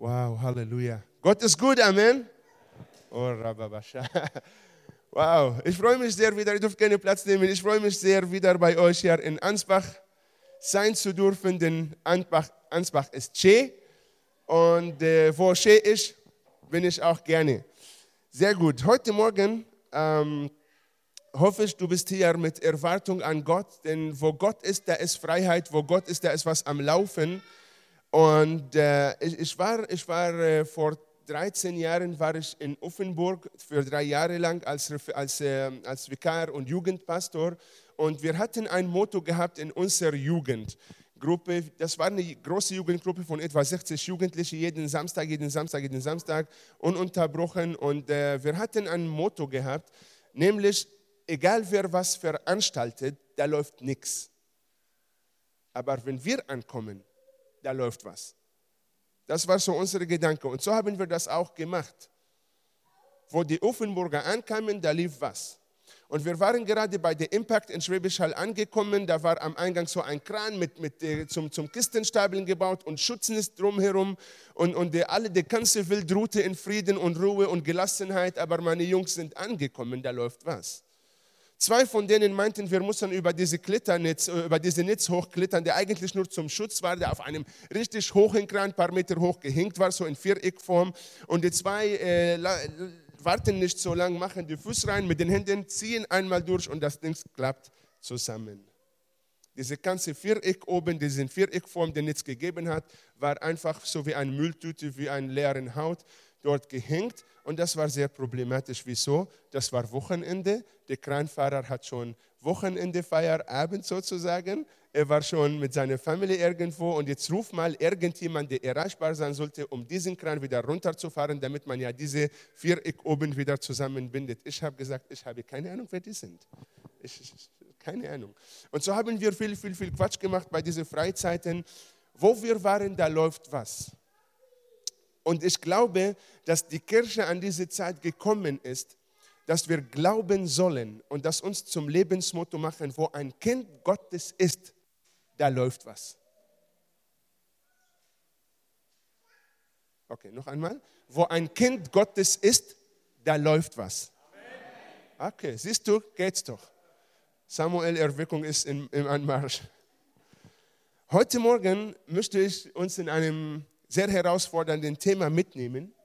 Wow, Halleluja. Gott ist gut, Amen. Oh, Rababascha. Wow, ich freue mich sehr wieder, ihr dürft gerne Platz nehmen. Ich freue mich sehr, wieder bei euch hier in Ansbach sein zu dürfen, denn Ansbach ist schön und wo schön ist, bin ich auch gerne. Sehr gut, heute Morgen hoffe ich, du bist hier mit Erwartung an Gott, denn wo Gott ist, da ist Freiheit, wo Gott ist, da ist was am Laufen. Und ich war vor 13 Jahren war ich in Offenburg für 3 Jahre lang als Vikar und Jugendpastor. Und wir hatten ein Motto gehabt in unserer Jugendgruppe. Das war eine große Jugendgruppe von etwa 60 Jugendlichen, jeden Samstag, ununterbrochen. Und wir hatten ein Motto gehabt, nämlich, egal wer was veranstaltet, da läuft nichts. Aber wenn wir ankommen, da läuft was. Das war so unsere Gedanke. Und so haben wir das auch gemacht. Wo die Offenburger ankamen, da lief was. Und wir waren gerade bei der Impact in Schwäbisch Hall angekommen. Da war am Eingang so ein Kran zum Kistenstapeln gebaut und Schutznest drumherum. Und die ganze Welt ruhte in Frieden und Ruhe und Gelassenheit. Aber meine Jungs sind angekommen, da läuft was. 2 von denen meinten, wir müssen über diese Netz hochklettern, der eigentlich nur zum Schutz war, der auf einem richtig hohen Kran, ein paar Meter hoch gehängt war, so in Viereckform. Und die 2 warten nicht so lange, machen die Füße rein, mit den Händen ziehen einmal durch und das Ding klappt zusammen. Diese ganze Viereck oben, diese Viereckform, die Netz gegeben hat, war einfach so wie eine Mülltüte, wie eine leere Haut dort gehängt. Und das war sehr problematisch. Wieso? Das war Wochenende. Der Kranfahrer hat schon Wochenende, Feierabend sozusagen. Er war schon mit seiner Familie irgendwo. Und jetzt ruft mal irgendjemand, der erreichbar sein sollte, um diesen Kran wieder runterzufahren, damit man ja diese Viereck oben wieder zusammenbindet. Ich habe gesagt, ich habe keine Ahnung, wer die sind. Keine Ahnung. Und so haben wir viel Quatsch gemacht bei diesen Freizeiten. Wo wir waren, da läuft was. Und ich glaube, dass die Kirche an diese Zeit gekommen ist, dass wir glauben sollen und das uns zum Lebensmotto machen, wo ein Kind Gottes ist, da läuft was. Okay, noch einmal. Wo ein Kind Gottes ist, da läuft was. Okay, siehst du, geht's doch. Samuel, Erweckung ist im Anmarsch. Heute Morgen möchte ich uns in einem sehr herausfordernden Thema mitnehmen.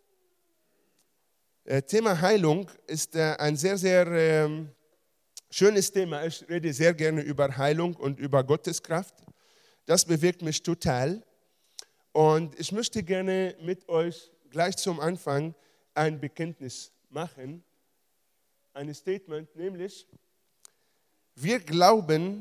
Thema Heilung ist ein sehr schönes Thema. Ich rede sehr gerne über Heilung und über Gottes Kraft. Das bewegt mich total. Und ich möchte gerne mit euch gleich zum Anfang ein Bekenntnis machen. Ein Statement, nämlich, wir glauben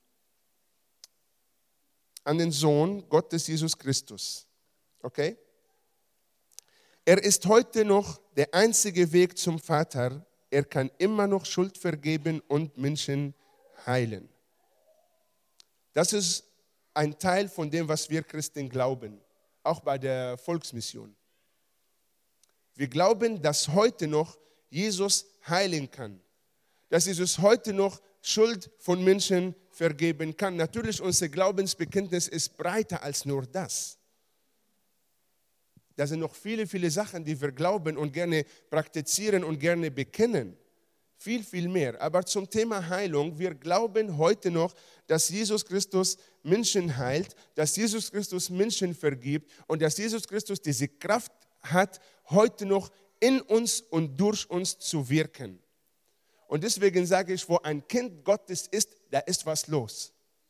an den Sohn Gottes, Jesus Christus. Okay? Er ist heute noch der einzige Weg zum Vater. Er kann immer noch Schuld vergeben und Menschen heilen. Das ist ein Teil von dem, was wir Christen glauben, auch bei der Volksmission. Wir glauben, dass heute noch Jesus heilen kann, dass Jesus heute noch Schuld von Menschen vergeben kann. Natürlich, unser Glaubensbekenntnis ist breiter als nur das. Da sind noch viele Sachen, die wir glauben und gerne praktizieren und gerne bekennen. Viel mehr. Aber zum Thema Heilung, wir glauben heute noch, dass Jesus Christus Menschen heilt, dass Jesus Christus Menschen vergibt und dass Jesus Christus diese Kraft hat, heute noch in uns und durch uns zu wirken. Und deswegen sage ich, wo ein Kind Gottes ist, da ist was los.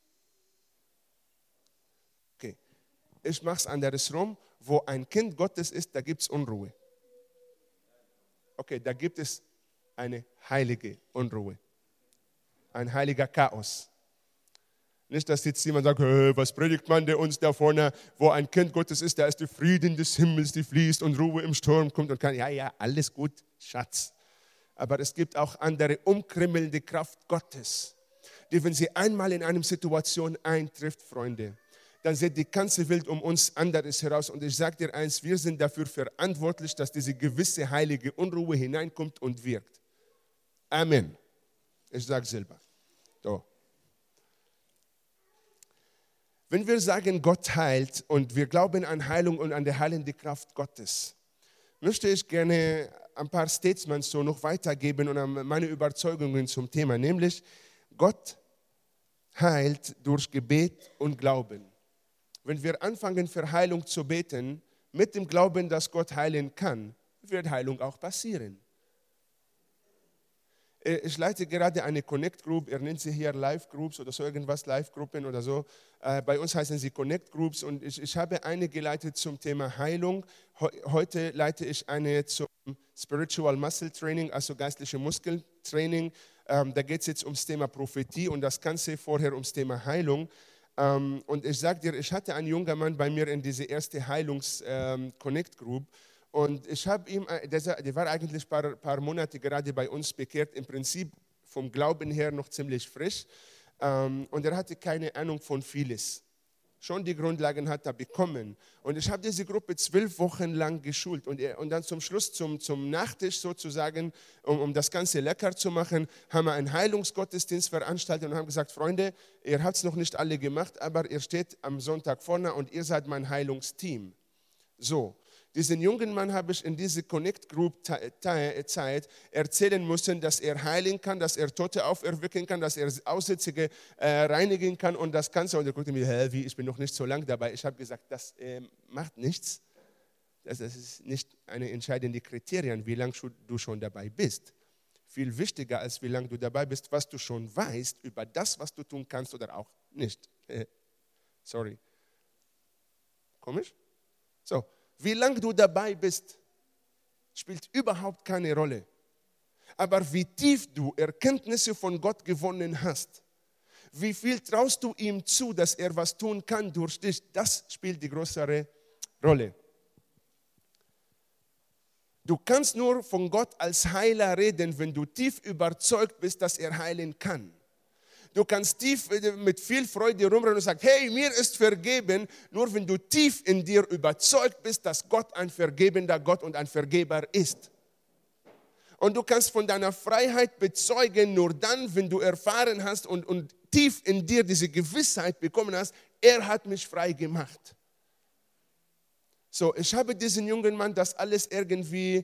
Okay, ich mache es andersrum. Wo ein Kind Gottes ist, da gibt es Unruhe. Okay, da gibt es eine heilige Unruhe. Ein heiliger Chaos. Nicht, dass jetzt jemand sagt, was predigt man der uns da vorne? Wo ein Kind Gottes ist, da ist der Frieden des Himmels, die fließt und Ruhe im Sturm kommt und kann. Ja, alles gut, Schatz. Aber es gibt auch andere umkrümmelnde Kraft Gottes, die, wenn sie einmal in eine Situation eintrifft, Freunde, dann sieht die ganze Welt um uns anderes heraus. Und ich sage dir eins, wir sind dafür verantwortlich, dass diese gewisse heilige Unruhe hineinkommt und wirkt. Amen. Ich sage selber. So. Wenn wir sagen, Gott heilt und wir glauben an Heilung und an die heilende Kraft Gottes, möchte ich gerne ein paar Statements so noch weitergeben und meine Überzeugungen zum Thema, nämlich Gott heilt durch Gebet und Glauben. Wenn wir anfangen, für Heilung zu beten, mit dem Glauben, dass Gott heilen kann, wird Heilung auch passieren. Ich leite gerade eine Connect Group, ihr nennt sie hier Live Groups oder so irgendwas, Live Gruppen oder so. Bei uns heißen sie Connect Groups und ich habe eine geleitet zum Thema Heilung. Heute leite ich eine zum Spiritual Muscle Training, also geistliche Muskeltraining. Da geht es jetzt ums Thema Prophetie und das Ganze vorher ums Thema Heilung. Und ich sage dir, ich hatte einen jungen Mann bei mir in diese erste Heilungs-Connect Group. Und ich habe ihm, der war eigentlich ein paar Monate gerade bei uns bekehrt, im Prinzip vom Glauben her noch ziemlich frisch. Und er hatte keine Ahnung von vieles. Schon die Grundlagen hat er bekommen. Und ich habe diese Gruppe 12 Wochen lang geschult. Und dann zum Schluss, zum Nachtisch sozusagen, um das Ganze lecker zu machen, haben wir einen Heilungsgottesdienst veranstaltet und haben gesagt, Freunde, ihr habt es noch nicht alle gemacht, aber ihr steht am Sonntag vorne und ihr seid mein Heilungsteam. So. Diesen jungen Mann habe ich in diese Connect Group Zeit erzählen müssen, dass er heilen kann, dass er Tote auferwecken kann, dass er Aussätzige reinigen kann und das Ganze. Und er guckte mir, wie, ich bin noch nicht so lange dabei. Ich habe gesagt, das macht nichts. Das ist nicht eine entscheidende Kriterien, wie lange du schon dabei bist. Viel wichtiger als wie lange du dabei bist, was du schon weißt über das, was du tun kannst oder auch nicht. Sorry. Komisch? So. Wie lange du dabei bist, spielt überhaupt keine Rolle. Aber wie tief du Erkenntnisse von Gott gewonnen hast, wie viel traust du ihm zu, dass er was tun kann durch dich, das spielt die größere Rolle. Du kannst nur von Gott als Heiler reden, wenn du tief überzeugt bist, dass er heilen kann. Du kannst tief mit viel Freude rumrennen und sagen, hey, mir ist vergeben, nur wenn du tief in dir überzeugt bist, dass Gott ein vergebender Gott und ein Vergeber ist. Und du kannst von deiner Freiheit bezeugen, nur dann, wenn du erfahren hast und tief in dir diese Gewissheit bekommen hast, er hat mich frei gemacht. So, ich habe diesen jungen Mann das alles irgendwie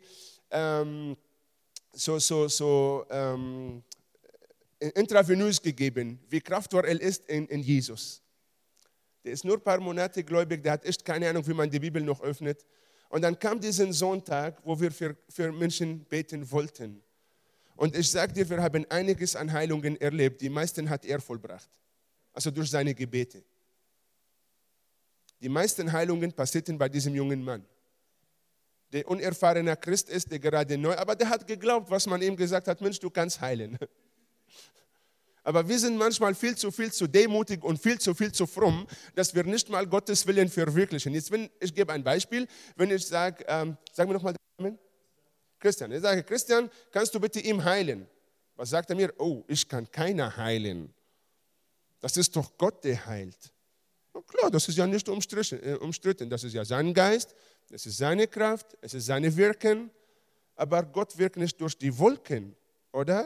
intravenös gegeben, wie kraftvoll er ist in Jesus. Der ist nur ein paar Monate gläubig, der hat echt keine Ahnung, wie man die Bibel noch öffnet. Und dann kam diesen Sonntag, wo wir für Menschen beten wollten. Und ich sage dir, wir haben einiges an Heilungen erlebt, die meisten hat er vollbracht. Also durch seine Gebete. Die meisten Heilungen passierten bei diesem jungen Mann. Der unerfahrener Christ ist, der gerade neu, aber der hat geglaubt, was man ihm gesagt hat, Mensch, du kannst heilen. Aber wir sind manchmal viel zu demütig und viel zu fromm, dass wir nicht mal Gottes Willen verwirklichen. Jetzt, ich gebe ein Beispiel, wenn ich sage, sag mir nochmal den Namen. Christian. Ich sage, Christian, kannst du bitte ihn heilen? Was sagt er mir? Oh, ich kann keiner heilen. Das ist doch Gott, der heilt. Na klar, das ist ja nicht umstritten. Das ist ja sein Geist, das ist seine Kraft, es ist seine Wirken. Aber Gott wirkt nicht durch die Wolken, oder?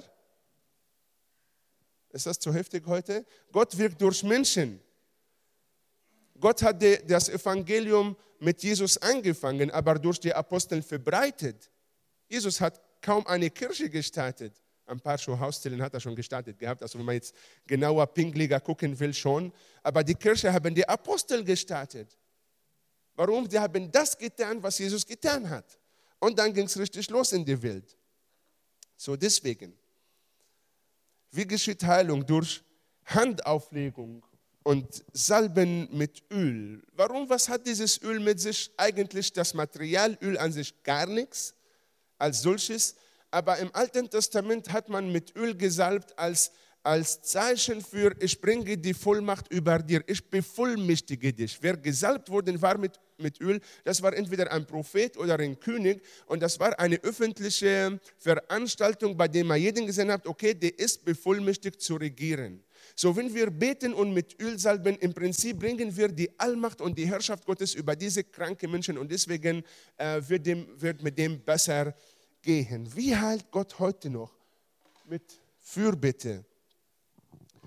Ist das zu heftig heute? Gott wirkt durch Menschen. Gott hat das Evangelium mit Jesus angefangen, aber durch die Apostel verbreitet. Jesus hat kaum eine Kirche gestartet. Ein paar Haustellen hat er schon gestartet gehabt. Also wenn man jetzt genauer pinkliger gucken will, schon. Aber die Kirche haben die Apostel gestartet. Warum? Die haben das getan, was Jesus getan hat. Und dann ging es richtig los in die Welt. So deswegen. Wie geschieht Heilung? Durch Handauflegung und Salben mit Öl. Warum? Was hat dieses Öl mit sich? Eigentlich das Material, Öl an sich gar nichts als solches. Aber im Alten Testament hat man mit Öl gesalbt als Zeichen für, ich bringe die Vollmacht über dir, ich bevollmächtige dich. Wer gesalbt worden war mit Öl, das war entweder ein Prophet oder ein König und das war eine öffentliche Veranstaltung, bei der man jeden gesehen hat, okay, der ist bevollmächtigt zu regieren. So, wenn wir beten und mit Öl salben, im Prinzip bringen wir die Allmacht und die Herrschaft Gottes über diese kranken Menschen und deswegen wird mit dem besser gehen. Wie heilt Gott heute noch? Mit Fürbitte.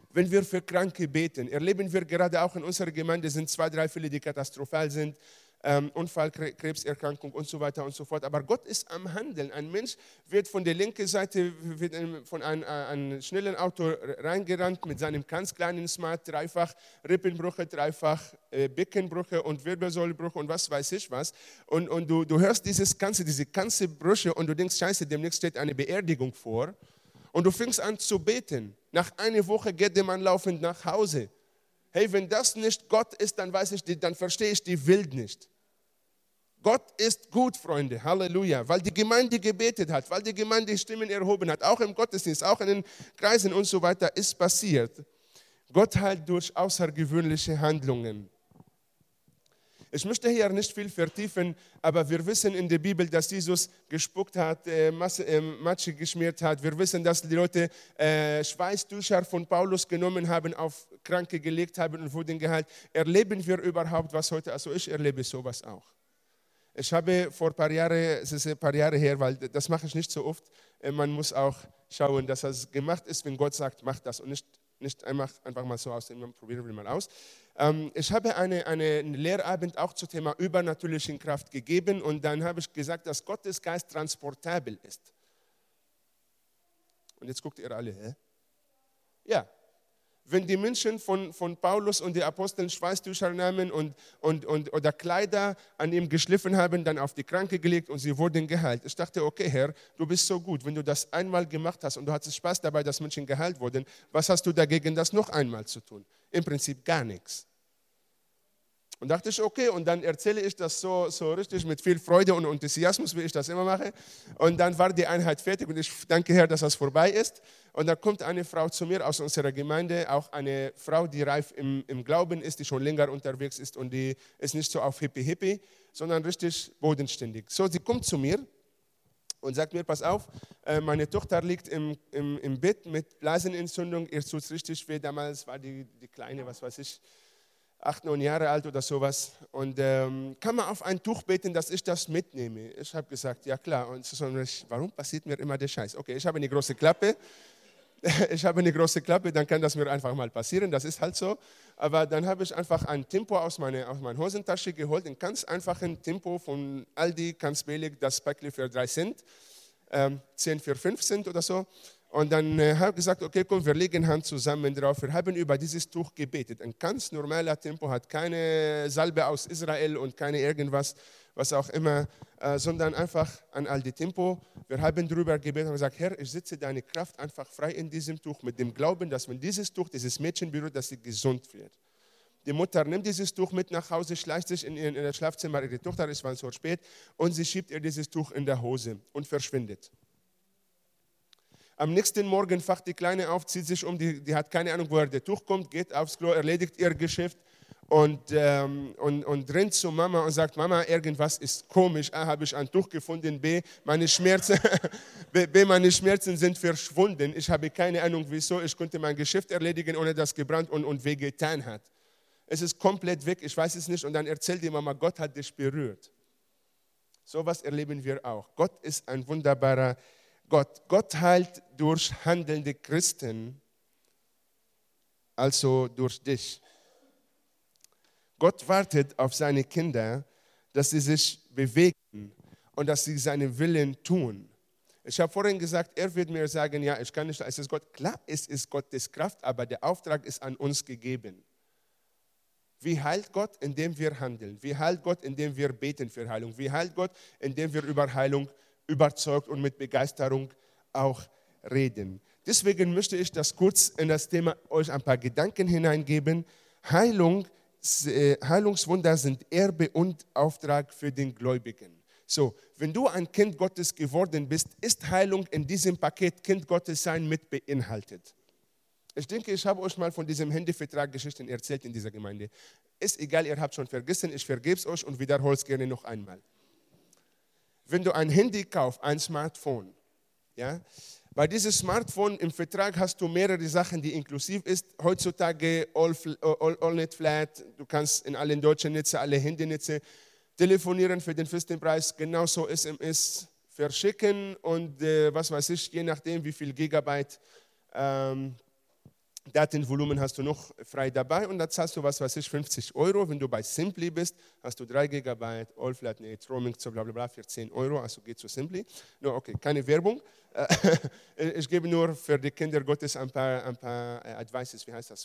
wenn wir für Kranke beten. Erleben wir gerade auch in unserer Gemeinde, sind 2, 3 Fälle, die katastrophal sind. Unfall, Krebserkrankung und so weiter und so fort. Aber Gott ist am Handeln. Ein Mensch wird von der linken Seite von einem schnellen Auto reingerannt mit seinem ganz kleinen Smart, dreifach Rippenbrüche, dreifach Beckenbrüche und Wirbelsäulenbrüche und was weiß ich was. Und du hörst diese ganze Brüche und du denkst, scheiße, demnächst steht eine Beerdigung vor. Und du fängst an zu beten. Nach einer Woche geht der Mann laufend nach Hause. Hey, wenn das nicht Gott ist, dann dann verstehe ich die Welt nicht. Gott ist gut, Freunde, Halleluja, weil die Gemeinde gebetet hat, weil die Gemeinde Stimmen erhoben hat, auch im Gottesdienst, auch in den Kreisen und so weiter, ist passiert. Gott heilt durch außergewöhnliche Handlungen. Ich möchte hier nicht viel vertiefen, aber wir wissen in der Bibel, dass Jesus gespuckt hat, Matsche geschmiert hat. Wir wissen, dass die Leute Schweißtücher von Paulus genommen haben, auf Kranke gelegt haben und wurden geheilt. Erleben wir überhaupt was heute? Also ich erlebe sowas auch. Ich habe vor ein paar Jahren, es ist ein paar Jahre her, weil das mache ich nicht so oft, man muss auch schauen, dass das gemacht ist, wenn Gott sagt, mach das und nicht einfach mal so aus, probieren wir mal aus. Ich habe einen Lehrabend auch zum Thema übernatürlichen Kraft gegeben und dann habe ich gesagt, dass Gottes Geist transportabel ist. Und jetzt guckt ihr alle, hä? Ja. Wenn die Menschen von Paulus und den Aposteln Schweißtücher nahmen oder Kleider an ihm geschliffen haben, dann auf die Kranke gelegt und sie wurden geheilt. Ich dachte, okay Herr, du bist so gut. Wenn du das einmal gemacht hast und du hattest Spaß dabei, dass Menschen geheilt wurden, was hast du dagegen, das noch einmal zu tun? Im Prinzip gar nichts. Und dachte ich, okay, und dann erzähle ich das so richtig mit viel Freude und Enthusiasmus, wie ich das immer mache. Und dann war die Einheit fertig und ich danke Herr, dass das vorbei ist. Und da kommt eine Frau zu mir aus unserer Gemeinde, auch eine Frau, die reif im Glauben ist, die schon länger unterwegs ist und die ist nicht so auf Hippie, sondern richtig bodenständig. So, sie kommt zu mir und sagt mir, pass auf, meine Tochter liegt im Bett mit Blasenentzündung, ihr tut es richtig weh. Damals war die Kleine, was weiß ich, 8, 9 Jahre alt oder sowas. Und kann man auf ein Tuch beten, dass ich das mitnehme? Ich habe gesagt, ja klar. Und so, warum passiert mir immer der Scheiß? Okay, ich habe eine große Klappe. Dann kann das mir einfach mal passieren. Das ist halt so. Aber dann habe ich einfach ein Tempo aus meiner Hosentasche geholt, einen ganz einfachen Tempo von Aldi, ganz billig, das Päckchen für 3 Cent, 10 für 5 Cent oder so. Und dann habe ich gesagt, okay, komm, wir legen Hand zusammen drauf. Wir haben über dieses Tuch gebetet. Ein ganz normaler Tempo, hat keine Salbe aus Israel und keine irgendwas, was auch immer, sondern einfach an all die Tempo. Wir haben darüber gebetet und gesagt, Herr, ich setze deine Kraft einfach frei in diesem Tuch, mit dem Glauben, dass wenn dieses Tuch dieses Mädchen berührt, dass sie gesund wird. Die Mutter nimmt dieses Tuch mit nach Hause, schleicht sich in das Schlafzimmer ihrer Tochter, es war so spät, und sie schiebt ihr dieses Tuch in der Hose und verschwindet. Am nächsten Morgen wacht die Kleine auf, zieht sich um, die hat keine Ahnung, woher der Tuch kommt, geht aufs Klo, erledigt ihr Geschäft und rennt zu Mama und sagt, Mama, irgendwas ist komisch. A, habe ich ein Tuch gefunden, B, meine Schmerzen sind verschwunden. Ich habe keine Ahnung, wieso. Ich konnte mein Geschäft erledigen, ohne dass gebrannt und wehgetan hat. Es ist komplett weg, ich weiß es nicht. Und dann erzählt die Mama, Gott hat dich berührt. So was erleben wir auch. Gott ist ein wunderbarer Gott. Gott heilt durch handelnde Christen, also durch dich. Gott wartet auf seine Kinder, dass sie sich bewegen und dass sie seinen Willen tun. Ich habe vorhin gesagt, er wird mir sagen, ja, ich kann nicht, es ist Gott. Klar, es ist Gottes Kraft, aber der Auftrag ist an uns gegeben. Wie heilt Gott? Indem wir handeln. Wie heilt Gott? Indem wir beten für Heilung. Wie heilt Gott? Indem wir über Heilung überzeugt und mit Begeisterung auch reden. Deswegen möchte ich das kurz in das Thema euch ein paar Gedanken hineingeben. Heilungswunder sind Erbe und Auftrag für den Gläubigen. So, wenn du ein Kind Gottes geworden bist, ist Heilung in diesem Paket Kind Gottes sein mit beinhaltet. Ich denke, ich habe euch mal von diesem Handyvertrag Geschichten erzählt in dieser Gemeinde. Ist egal, ihr habt schon vergessen, ich vergebe es euch und wiederhole es gerne noch einmal. Wenn du ein Handy kaufst, ein Smartphone, ja, bei diesem Smartphone im Vertrag hast du mehrere Sachen, die inklusiv ist. Heutzutage All-Net Flat, du kannst in allen deutschen Netzen, alle Handynetze telefonieren für den festen Preis, genauso SMS verschicken und was weiß ich, je nachdem wie viel Gigabyte Datenvolumen hast du noch frei dabei und da zahlst du, was weiß ich, 50 Euro. Wenn du bei Simply bist, hast du 3 GB, All-Flat, Roaming, so bla bla bla, für 10 Euro, also geht zu Simply. No, okay, keine Werbung. Ich gebe nur für die Kinder Gottes ein paar Advices, wie heißt das?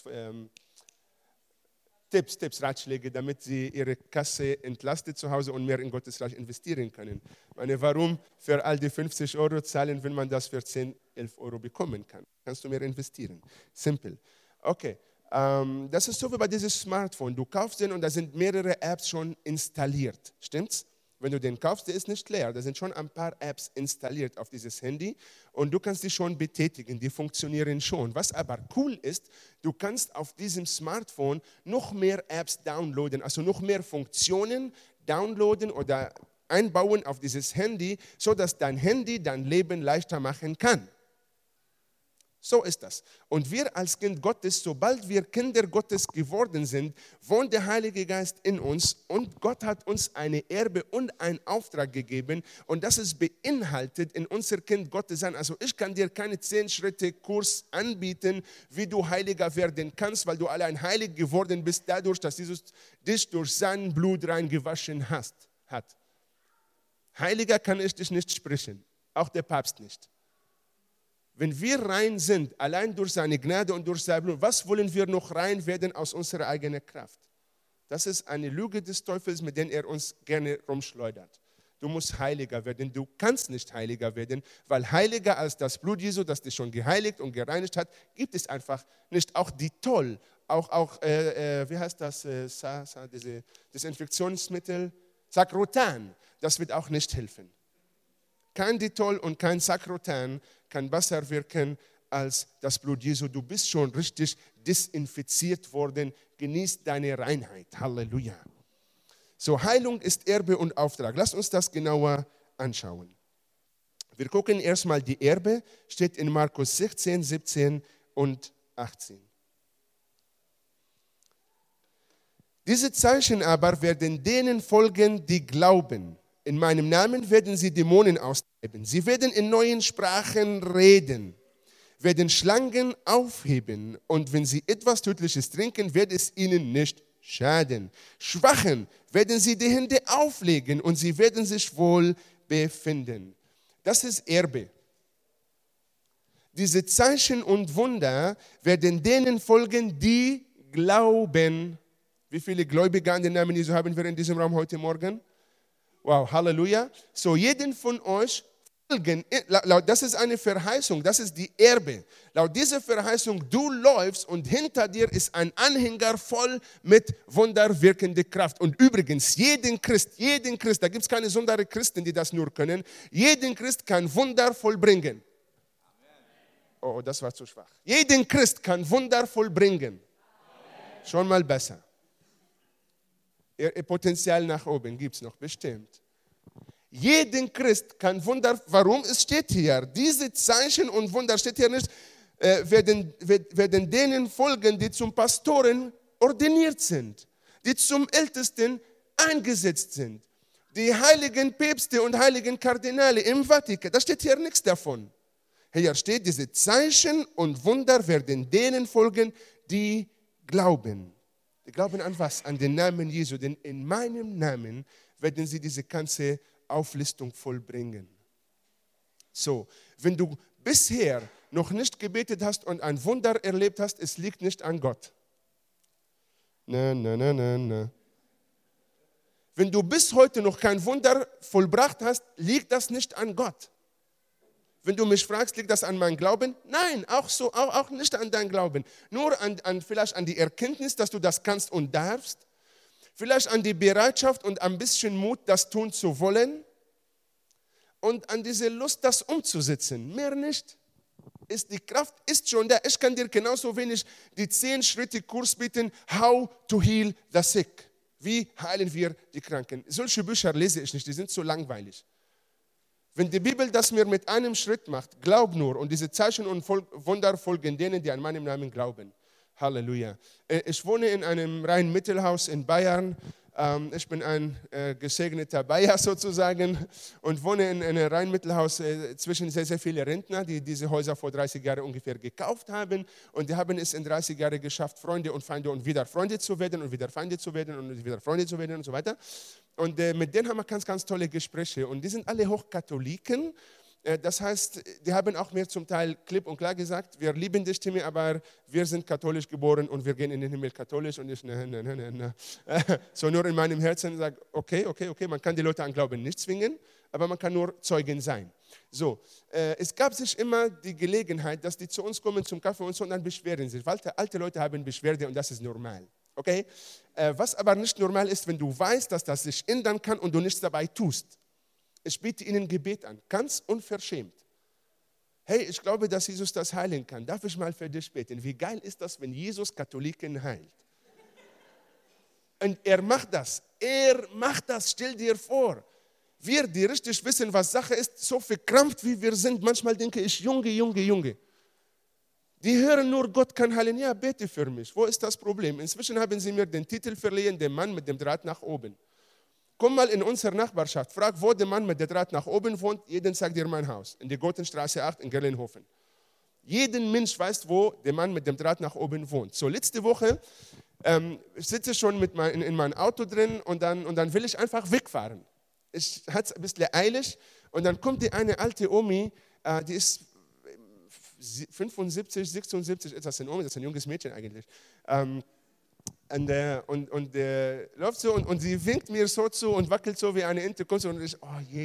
Tipps, Ratschläge, damit sie ihre Kasse entlastet zu Hause und mehr in Gottes Reich investieren können. Ich meine, warum für all die 50 Euro zahlen, wenn man das für 10, 11 Euro bekommen kann? Kannst du mehr investieren. Simpel. Okay, das ist so wie bei diesem Smartphone. Du kaufst den und da sind mehrere Apps schon installiert. Stimmt's? Wenn du den kaufst, der ist nicht leer. Da sind schon ein paar Apps installiert auf dieses Handy und du kannst die schon betätigen, die funktionieren schon. Was aber cool ist, du kannst auf diesem Smartphone noch mehr Apps downloaden, also noch mehr Funktionen downloaden oder einbauen auf dieses Handy, sodass dein Handy dein Leben leichter machen kann. So ist das. Und wir als Kind Gottes, sobald wir Kinder Gottes geworden sind, wohnt der Heilige Geist in uns und Gott hat uns eine Erbe und einen Auftrag gegeben und das ist beinhaltet in unser Kind Gottes sein. Also ich kann dir keine 10-Schritte-Kurs anbieten, wie du heiliger werden kannst, weil du allein heilig geworden bist, dadurch, dass Jesus dich durch sein Blut reingewaschen hat. Heiliger kann ich dich nicht sprechen, auch der Papst nicht. Wenn wir rein sind, allein durch seine Gnade und durch sein Blut, was wollen wir noch rein werden aus unserer eigenen Kraft? Das ist eine Lüge des Teufels, mit der er uns gerne rumschleudert. Du musst heiliger werden, du kannst nicht heiliger werden, weil heiliger als das Blut Jesu, das dich schon geheiligt und gereinigt hat, gibt es einfach nicht. Auch die Toll, wie heißt das, das Infektionsmittel, Sakrotan, das wird auch nicht helfen. Kein Ditol und kein Sakrotan kann besser wirken als das Blut Jesu. Du bist schon richtig desinfiziert worden. Genieß deine Reinheit. Halleluja. So, Heilung ist Erbe und Auftrag. Lass uns das genauer anschauen. Wir gucken erstmal die Erbe. Steht in Markus 16, 17 und 18. Diese Zeichen aber werden denen folgen, die glauben. In meinem Namen werden sie Dämonen austreiben. Sie werden in neuen Sprachen reden, werden Schlangen aufheben und wenn sie etwas Tödliches trinken, wird es ihnen nicht schaden. Schwachen werden sie die Hände auflegen und sie werden sich wohl befinden. Das ist Erbe. Diese Zeichen und Wunder werden denen folgen, die glauben. Wie viele Gläubige an den Namen Jesu haben wir in diesem Raum heute Morgen? Wow, Halleluja. So, jeden von euch folgen, das ist eine Verheißung, das ist die Erbe. Laut dieser Verheißung, du läufst und hinter dir ist ein Anhänger voll mit wunderwirkender Kraft. Und übrigens, jeden Christ, da gibt es keine besonderen Christen, die das nur können, jeden Christ kann Wunder vollbringen. Oh, das war zu schwach. Jeden Christ kann Wunder vollbringen. Schon mal besser. Ihr Potenzial nach oben gibt es noch bestimmt. Jeden Christ kann Wunder, warum? Es steht hier, diese Zeichen und Wunder, steht hier nicht, werden denen folgen, die zum Pastoren ordiniert sind, die zum Ältesten eingesetzt sind, die heiligen Päpste und heiligen Kardinale im Vatikan, da steht hier nichts davon. Hier steht, diese Zeichen und Wunder werden denen folgen, die glauben. Die glauben an was? An den Namen Jesu. Denn in meinem Namen werden sie diese ganze Auflistung vollbringen. So, wenn du bisher noch nicht gebetet hast und ein Wunder erlebt hast, es liegt nicht an Gott. Na. Wenn du bis heute noch kein Wunder vollbracht hast, liegt das nicht an Gott. Wenn du mich fragst, liegt das an meinem Glauben? Nein, auch nicht an deinem Glauben. Nur vielleicht an die Erkenntnis, dass du das kannst und darfst. Vielleicht an die Bereitschaft und ein bisschen Mut, das tun zu wollen. Und an diese Lust, das umzusetzen. Mehr nicht. Die Kraft ist schon da. Ich kann dir genauso wenig die 10-Schritte-Kurs bieten, how to heal the sick. Wie heilen wir die Kranken? Solche Bücher lese ich nicht, die sind so langweilig. Wenn die Bibel das mir mit einem Schritt macht, glaub nur und diese Zeichen und Wunder folgen denen, die an meinem Namen glauben. Halleluja. Ich wohne in einem reinen Mittelhaus in Bayern. Ich bin ein gesegneter Bayer sozusagen und wohne in einem Rhein-Mittelhaus zwischen sehr, sehr vielen Rentner, die diese Häuser vor 30 Jahren ungefähr gekauft haben. Und die haben es in 30 Jahren geschafft, Freunde und Feinde und wieder Freunde zu werden und wieder Feinde zu werden und wieder Freunde zu werden und so weiter. Und mit denen haben wir ganz, ganz tolle Gespräche. Und die sind alle Hochkatholiken. Das heißt, die haben auch mir zum Teil klipp und klar gesagt, wir lieben dich, Timmy, aber wir sind katholisch geboren und wir gehen in den Himmel katholisch. Und ich, ne. So nur in meinem Herzen sage, okay, man kann die Leute an Glauben nicht zwingen, aber man kann nur Zeugen sein. So, es gab sich immer die Gelegenheit, dass die zu uns kommen zum Kaffee und so und dann beschweren sich. Weil alte Leute haben Beschwerde und das ist normal. Okay? Was aber nicht normal ist, wenn du weißt, dass das sich ändern kann und du nichts dabei tust. Ich biete ihnen Gebet an, ganz unverschämt. Hey, ich glaube, dass Jesus das heilen kann. Darf ich mal für dich beten? Wie geil ist das, wenn Jesus Katholiken heilt? Und er macht das. Stell dir vor. Wir, die richtig wissen, was Sache ist, so verkrampft wie wir sind, manchmal denke ich, Junge. Die hören nur, Gott kann heilen. Ja, bete für mich. Wo ist das Problem? Inzwischen haben sie mir den Titel verliehen, der Mann mit dem Draht nach oben. Komm mal in unsere Nachbarschaft, frag, wo der Mann mit dem Draht nach oben wohnt. Jeden sagt dir mein Haus, in der Gotenstraße 8 in Gerlenhofen. Jeden Mensch weiß, wo der Mann mit dem Draht nach oben wohnt. So, letzte Woche ich sitze schon in meinem Auto drin und dann will ich einfach wegfahren. Ich hatte es ein bisschen eilig und dann kommt die eine alte Omi, die ist 75, 76, ist das eine Omi, das ist ein junges Mädchen eigentlich. Und läuft so und sie winkt mir so zu und wackelt so wie eine Ente. Und ich,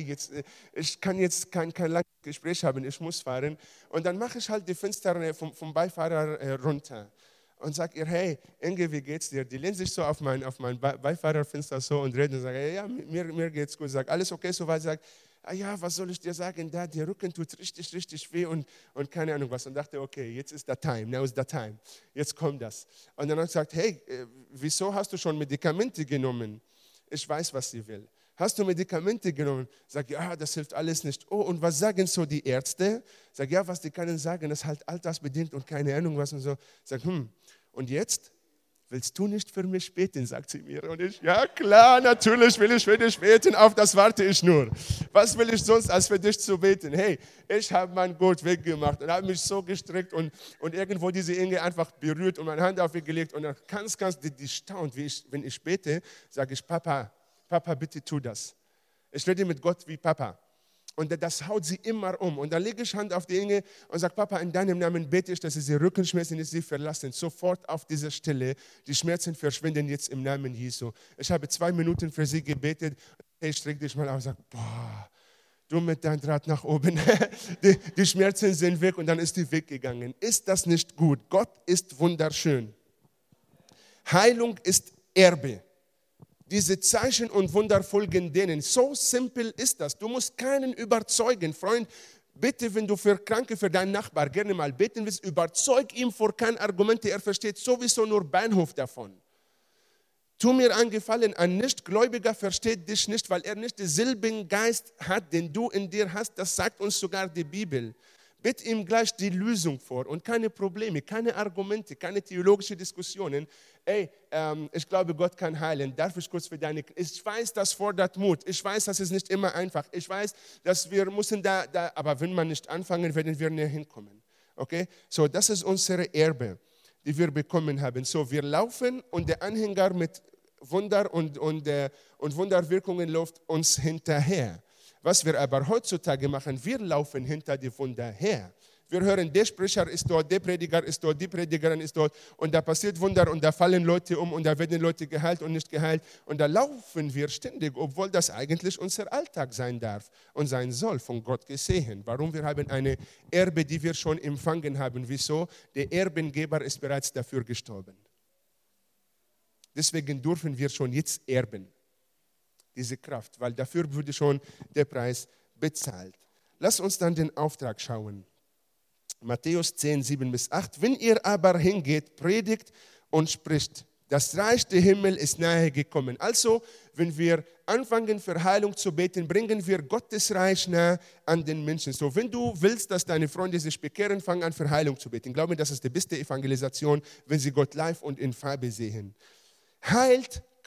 ich kann jetzt kein langes Gespräch haben, ich muss fahren. Und dann mache ich halt die Fenster vom Beifahrer runter und sage ihr, hey, Inge, wie geht's dir? Die lehnt sich so auf mein Beifahrerfenster so und redet und sagt, ja, mir geht's gut. Sagt, alles okay, soweit. Sagt, ja, was soll ich dir sagen, der Rücken tut richtig, richtig weh und keine Ahnung was. Und dachte, okay, jetzt ist der Time, now is the time, jetzt kommt das. Und dann hat er gesagt, hey, wieso hast du schon Medikamente genommen? Ich weiß, was sie will. Hast du Medikamente genommen? Sag, ja, das hilft alles nicht. Oh, und was sagen so die Ärzte? Sag, ja, was die können sagen, das ist halt altersbedingt und keine Ahnung was und so. Sag, und jetzt? Willst du nicht für mich beten, sagt sie mir. Und ich, ja klar, natürlich will ich für dich beten, auf das warte ich nur. Was will ich sonst, als für dich zu beten? Hey, ich habe meinen Gurt weggemacht und habe mich so gestreckt und irgendwo diese Inge einfach berührt und meine Hand auf ihr gelegt. Und dann die staunt, wenn ich bete, sage ich, Papa, bitte tu das. Ich rede mit Gott wie Papa. Und das haut sie immer um. Und dann lege ich Hand auf die Inge und sage, Papa, in deinem Namen bete ich, dass diese Rückenschmerzen sie verlassen. Sofort auf dieser Stelle. Die Schmerzen verschwinden jetzt im Namen Jesu. Ich habe 2 Minuten für sie gebetet. Ich strecke dich mal auf und sage, boah, du mit deinem Draht nach oben. Die Schmerzen sind weg und dann ist die weggegangen. Ist das nicht gut? Gott ist wunderschön. Heilung ist Erbe. Diese Zeichen und Wunder folgen denen. So simpel ist das. Du musst keinen überzeugen. Freund, bitte, wenn du für Kranke, für deinen Nachbar gerne mal beten willst, überzeug ihn vor keinen Argumente. Er versteht sowieso nur Bahnhof davon. Tu mir einen Gefallen, ein Nichtgläubiger versteht dich nicht, weil er nicht denselben Geist hat, den du in dir hast. Das sagt uns sogar die Bibel. Bitte ihm gleich die Lösung vor und keine Probleme, keine Argumente, keine theologischen Diskussionen. Ey, ich glaube, Gott kann heilen. Darf ich kurz für deine... Ich weiß, das fordert Mut. Ich weiß, das ist nicht immer einfach. Ich weiß, dass wir müssen aber wenn wir nicht anfangen, werden wir nicht hinkommen. Okay? So, das ist unsere Erbe, die wir bekommen haben. So, wir laufen und der Anhänger mit Wunder und Wunderwirkungen läuft uns hinterher. Was wir aber heutzutage machen, wir laufen hinter die Wunder her. Wir hören, der Sprecher ist dort, der Prediger ist dort, die Predigerin ist dort und da passiert Wunder und da fallen Leute um und da werden Leute geheilt und nicht geheilt und da laufen wir ständig, obwohl das eigentlich unser Alltag sein darf und sein soll, von Gott gesehen. Warum? Wir haben eine Erbe, die wir schon empfangen haben. Wieso? Der Erbengeber ist bereits dafür gestorben. Deswegen dürfen wir schon jetzt erben. Diese Kraft, weil dafür wurde schon der Preis bezahlt. Lass uns dann den Auftrag schauen. Matthäus 10, 7-8. Wenn ihr aber hingeht, predigt und spricht, das Reich der Himmel ist nahe gekommen. Also, wenn wir anfangen, für Heilung zu beten, bringen wir Gottes Reich nahe an den Menschen. So, wenn du willst, dass deine Freunde sich bekehren, fang an, für Heilung zu beten. Glaub mir, das ist die beste Evangelisation, wenn sie Gott live und in Farbe sehen. Heilt,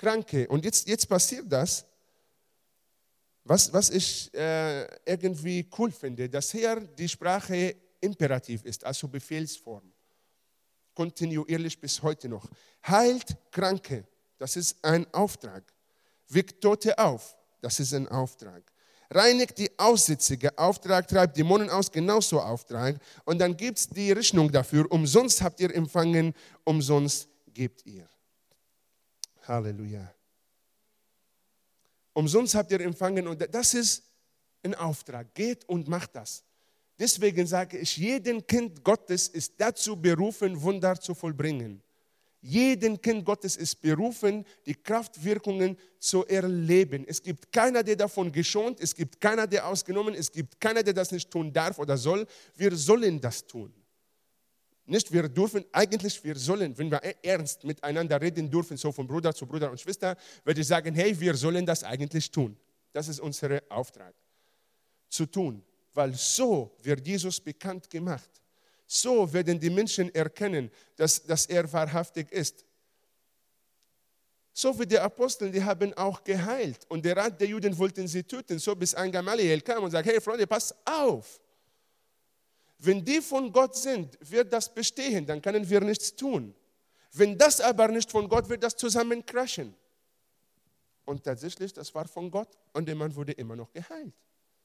Kranke. Und jetzt passiert das, was ich irgendwie cool finde, dass hier die Sprache imperativ ist, also Befehlsform. Kontinuierlich bis heute noch. Heilt Kranke, das ist ein Auftrag. Weckt Tote auf, das ist ein Auftrag. Reinigt die Aussätzige, Auftrag, treibt Dämonen aus, genauso Auftrag. Und dann gibt es die Rechnung dafür. Umsonst habt ihr empfangen, umsonst gebt ihr. Halleluja. Umsonst habt ihr empfangen und das ist ein Auftrag. Geht und macht das. Deswegen sage ich, jeden Kind Gottes ist dazu berufen, Wunder zu vollbringen. Jeden Kind Gottes ist berufen, die Kraftwirkungen zu erleben. Es gibt keiner, der davon geschont, es gibt keiner, der ausgenommen, es gibt keiner, der das nicht tun darf oder soll. Wir sollen das tun. Nicht wir dürfen, eigentlich wir sollen, wenn wir ernst miteinander reden dürfen, so von Bruder zu Bruder und Schwester, würde ich sagen, hey, wir sollen das eigentlich tun. Das ist unser Auftrag, zu tun. Weil so wird Jesus bekannt gemacht. So werden die Menschen erkennen, dass er wahrhaftig ist. So wie die Apostel, die haben auch geheilt. Und der Rat der Juden wollten sie töten, so bis ein Gamaliel kam und sagte, hey Freunde, passt auf. Wenn die von Gott sind, wird das bestehen, dann können wir nichts tun. Wenn das aber nicht von Gott, wird das zusammenkraschen. Und tatsächlich, das war von Gott und der Mann wurde immer noch geheilt.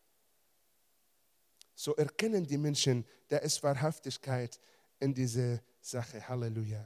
So erkennen die Menschen, da ist Wahrhaftigkeit in dieser Sache. Halleluja.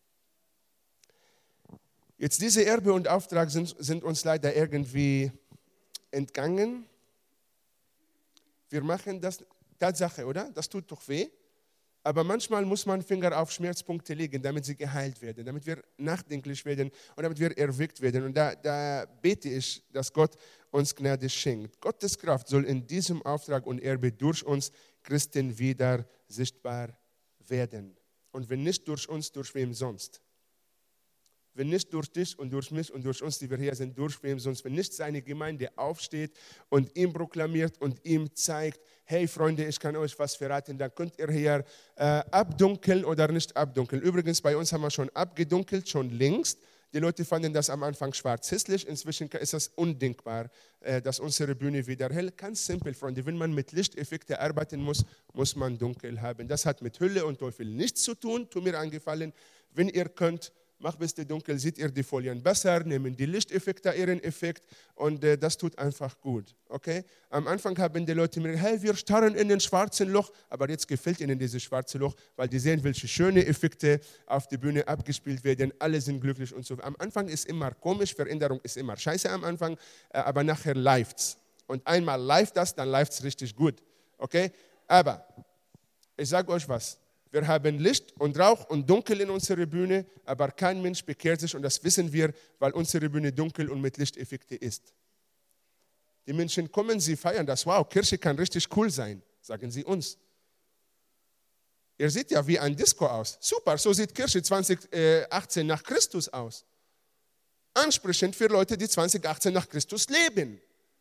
Jetzt diese Erbe und Auftrag sind uns leider irgendwie entgangen. Wir machen das, Tatsache, oder? Das tut doch weh. Aber manchmal muss man Finger auf Schmerzpunkte legen, damit sie geheilt werden, damit wir nachdenklich werden und damit wir erweckt werden. Und da bete ich, dass Gott uns Gnade schenkt. Gottes Kraft soll in diesem Auftrag und Erbe durch uns Christen wieder sichtbar werden. Und wenn nicht durch uns, durch wem sonst? Wenn nicht durch dich und durch mich und durch uns, die wir hier sind, durch wem sonst? Wenn nicht seine Gemeinde aufsteht und ihm proklamiert und ihm zeigt, hey Freunde, ich kann euch was verraten, dann könnt ihr hier abdunkeln oder nicht abdunkeln. Übrigens, bei uns haben wir schon abgedunkelt, schon längst. Die Leute fanden das am Anfang schwarz hässlich. Inzwischen ist es undenkbar, dass unsere Bühne wieder hell. Ganz simpel, Freunde. Wenn man mit Lichteffekten arbeiten muss, muss man dunkel haben. Das hat mit Hölle und Teufel nichts zu tun. Tut mir einen Gefallen, wenn ihr könnt, macht bis dunkel, seht ihr die Folien besser, nehmen die Lichteffekte ihren Effekt und das tut einfach gut. Okay? Am Anfang haben die Leute mir gesagt, hey, wir starren in den schwarzen Loch, aber jetzt gefällt ihnen dieses schwarze Loch, weil die sehen, welche schöne Effekte auf die Bühne abgespielt werden, alle sind glücklich und so. Am Anfang ist immer komisch, Veränderung ist immer scheiße am Anfang, aber nachher läuft's. Und einmal läuft das, dann läuft's richtig gut. Okay? Aber ich sage euch was. Wir haben Licht und Rauch und Dunkel in unserer Bühne, aber kein Mensch bekehrt sich und das wissen wir, weil unsere Bühne dunkel und mit Lichteffekten ist. Die Menschen kommen, sie feiern das. Wow, Kirche kann richtig cool sein, sagen sie uns. Ihr seht ja wie ein Disco aus. Super, so sieht Kirche 2018 nach Christus aus. Ansprechend für Leute, die 2018 nach Christus leben.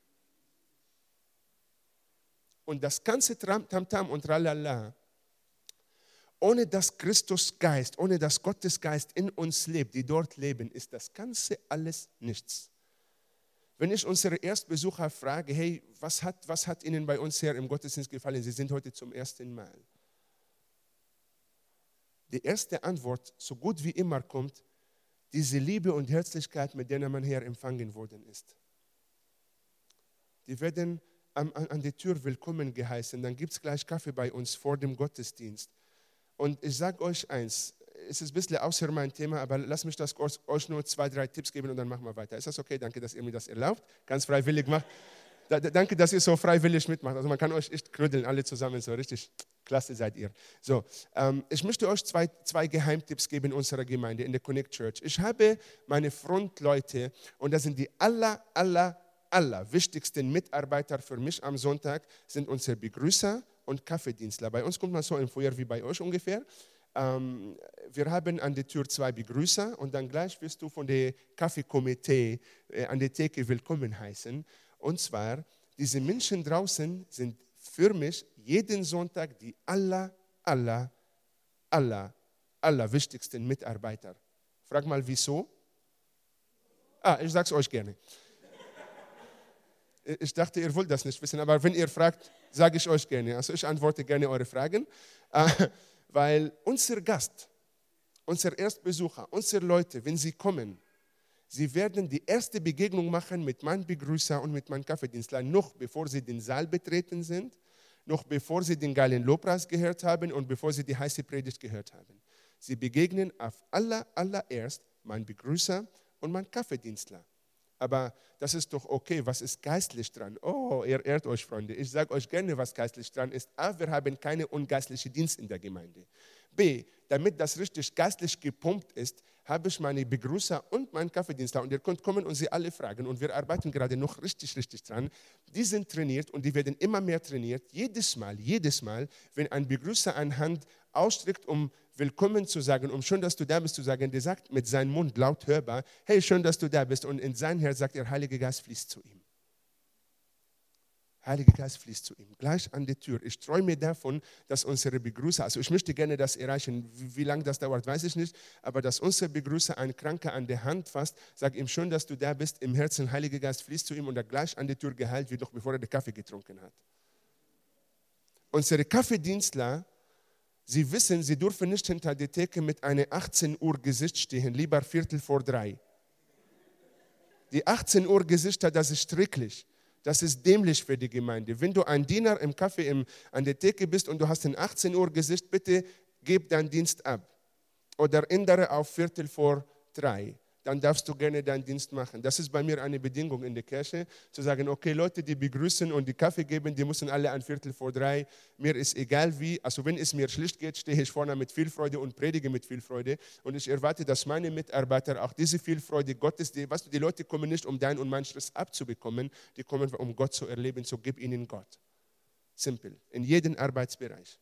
Und das ganze Tamtam und Tralala, ohne dass Christusgeist, ohne dass Gottesgeist in uns lebt, die dort leben, ist das Ganze alles nichts. Wenn ich unsere Erstbesucher frage, hey, was hat Ihnen bei uns hier im Gottesdienst gefallen? Sie sind heute zum ersten Mal. Die erste Antwort, so gut wie immer, kommt, diese Liebe und Herzlichkeit, mit der man hier empfangen worden ist. Die werden an die Tür willkommen geheißen. Dann gibt es gleich Kaffee bei uns vor dem Gottesdienst. Und ich sage euch eins, es ist ein bisschen außer mein Thema, aber lasst mich das euch nur 2, 3 Tipps geben und dann machen wir weiter. Ist das okay? Danke, dass ihr mir das erlaubt. Ganz freiwillig macht. Danke, dass ihr so freiwillig mitmacht. Also man kann euch echt knuddeln, alle zusammen, so richtig klasse seid ihr. So, ich möchte euch zwei Geheimtipps geben in unserer Gemeinde, in der Connect Church. Ich habe meine Frontleute und das sind die aller wichtigsten Mitarbeiter für mich am Sonntag, sind unsere Begrüßer und Kaffeedienstler. Bei uns kommt man so im Feuer wie bei euch ungefähr. Wir haben an der Tür 2 Begrüßer und dann gleich wirst du von der Kaffeekomitee an der Theke willkommen heißen. Und zwar, diese Menschen draußen sind für mich jeden Sonntag die aller wichtigsten Mitarbeiter. Frag mal, wieso? Ich sage es euch gerne. Ich dachte, ihr wollt das nicht wissen, aber wenn ihr fragt, sage ich euch gerne. Also ich antworte gerne eure Fragen, weil unser Gast, unser Erstbesucher, unsere Leute, wenn sie kommen, sie werden die erste Begegnung machen mit meinem Begrüßer und mit meinem Kaffeedienstler, noch bevor sie den Saal betreten sind, noch bevor sie den geilen Lobpreis gehört haben und bevor sie die heiße Predigt gehört haben. Sie begegnen auf allererst mein Begrüßer und mein Kaffeedienstler. Aber das ist doch okay, was ist geistlich dran? Oh, ihr ehrt euch, Freunde. Ich sage euch gerne, was geistlich dran ist. A, wir haben keine ungeistlichen Dienst in der Gemeinde. B, damit das richtig geistlich gepumpt ist, habe ich meine Begrüßer und meinen Kaffeedienstler. Und ihr könnt kommen und sie alle fragen. Und wir arbeiten gerade noch richtig dran. Die sind trainiert und die werden immer mehr trainiert. Jedes Mal, wenn ein Begrüßer eine Hand ausstreckt, um willkommen zu sagen, um schön, dass du da bist zu sagen, der sagt mit seinem Mund laut hörbar, hey, schön, dass du da bist. Und in sein Herz sagt er, Heiliger Geist fließt zu ihm. Heiliger Geist fließt zu ihm, gleich an die Tür. Ich träume davon, dass unsere Begrüßer, also ich möchte gerne das erreichen, wie lange das dauert, weiß ich nicht, aber dass unser Begrüßer einen Kranken an der Hand fasst, sagt ihm, schön, dass du da bist, im Herzen, Heiliger Geist fließt zu ihm und er gleich an die Tür geheilt wird, doch bevor er den Kaffee getrunken hat. Unsere Kaffeedienstler, sie wissen, sie dürfen nicht hinter der Theke mit einem 18 Uhr Gesicht stehen, lieber 2:45. Die 18 Uhr Gesichter, das ist schrecklich. Das ist dämlich für die Gemeinde. Wenn du ein Diener im Café an der Theke bist und du hast ein 18 Uhr Gesicht, bitte gib deinen Dienst ab. Oder ändere auf 2:45. Dann darfst du gerne deinen Dienst machen. Das ist bei mir eine Bedingung in der Kirche, zu sagen, okay, Leute, die begrüßen und die Kaffee geben, die müssen alle an 2:45. Mir ist egal wie, also wenn es mir schlecht geht, stehe ich vorne mit viel Freude und predige mit viel Freude. Und ich erwarte, dass meine Mitarbeiter auch diese viel Freude Gottes, die Leute kommen nicht, um deinen und meinen Stress abzubekommen, die kommen, um Gott zu erleben, so gib ihnen Gott. Simpel, in jedem Arbeitsbereich.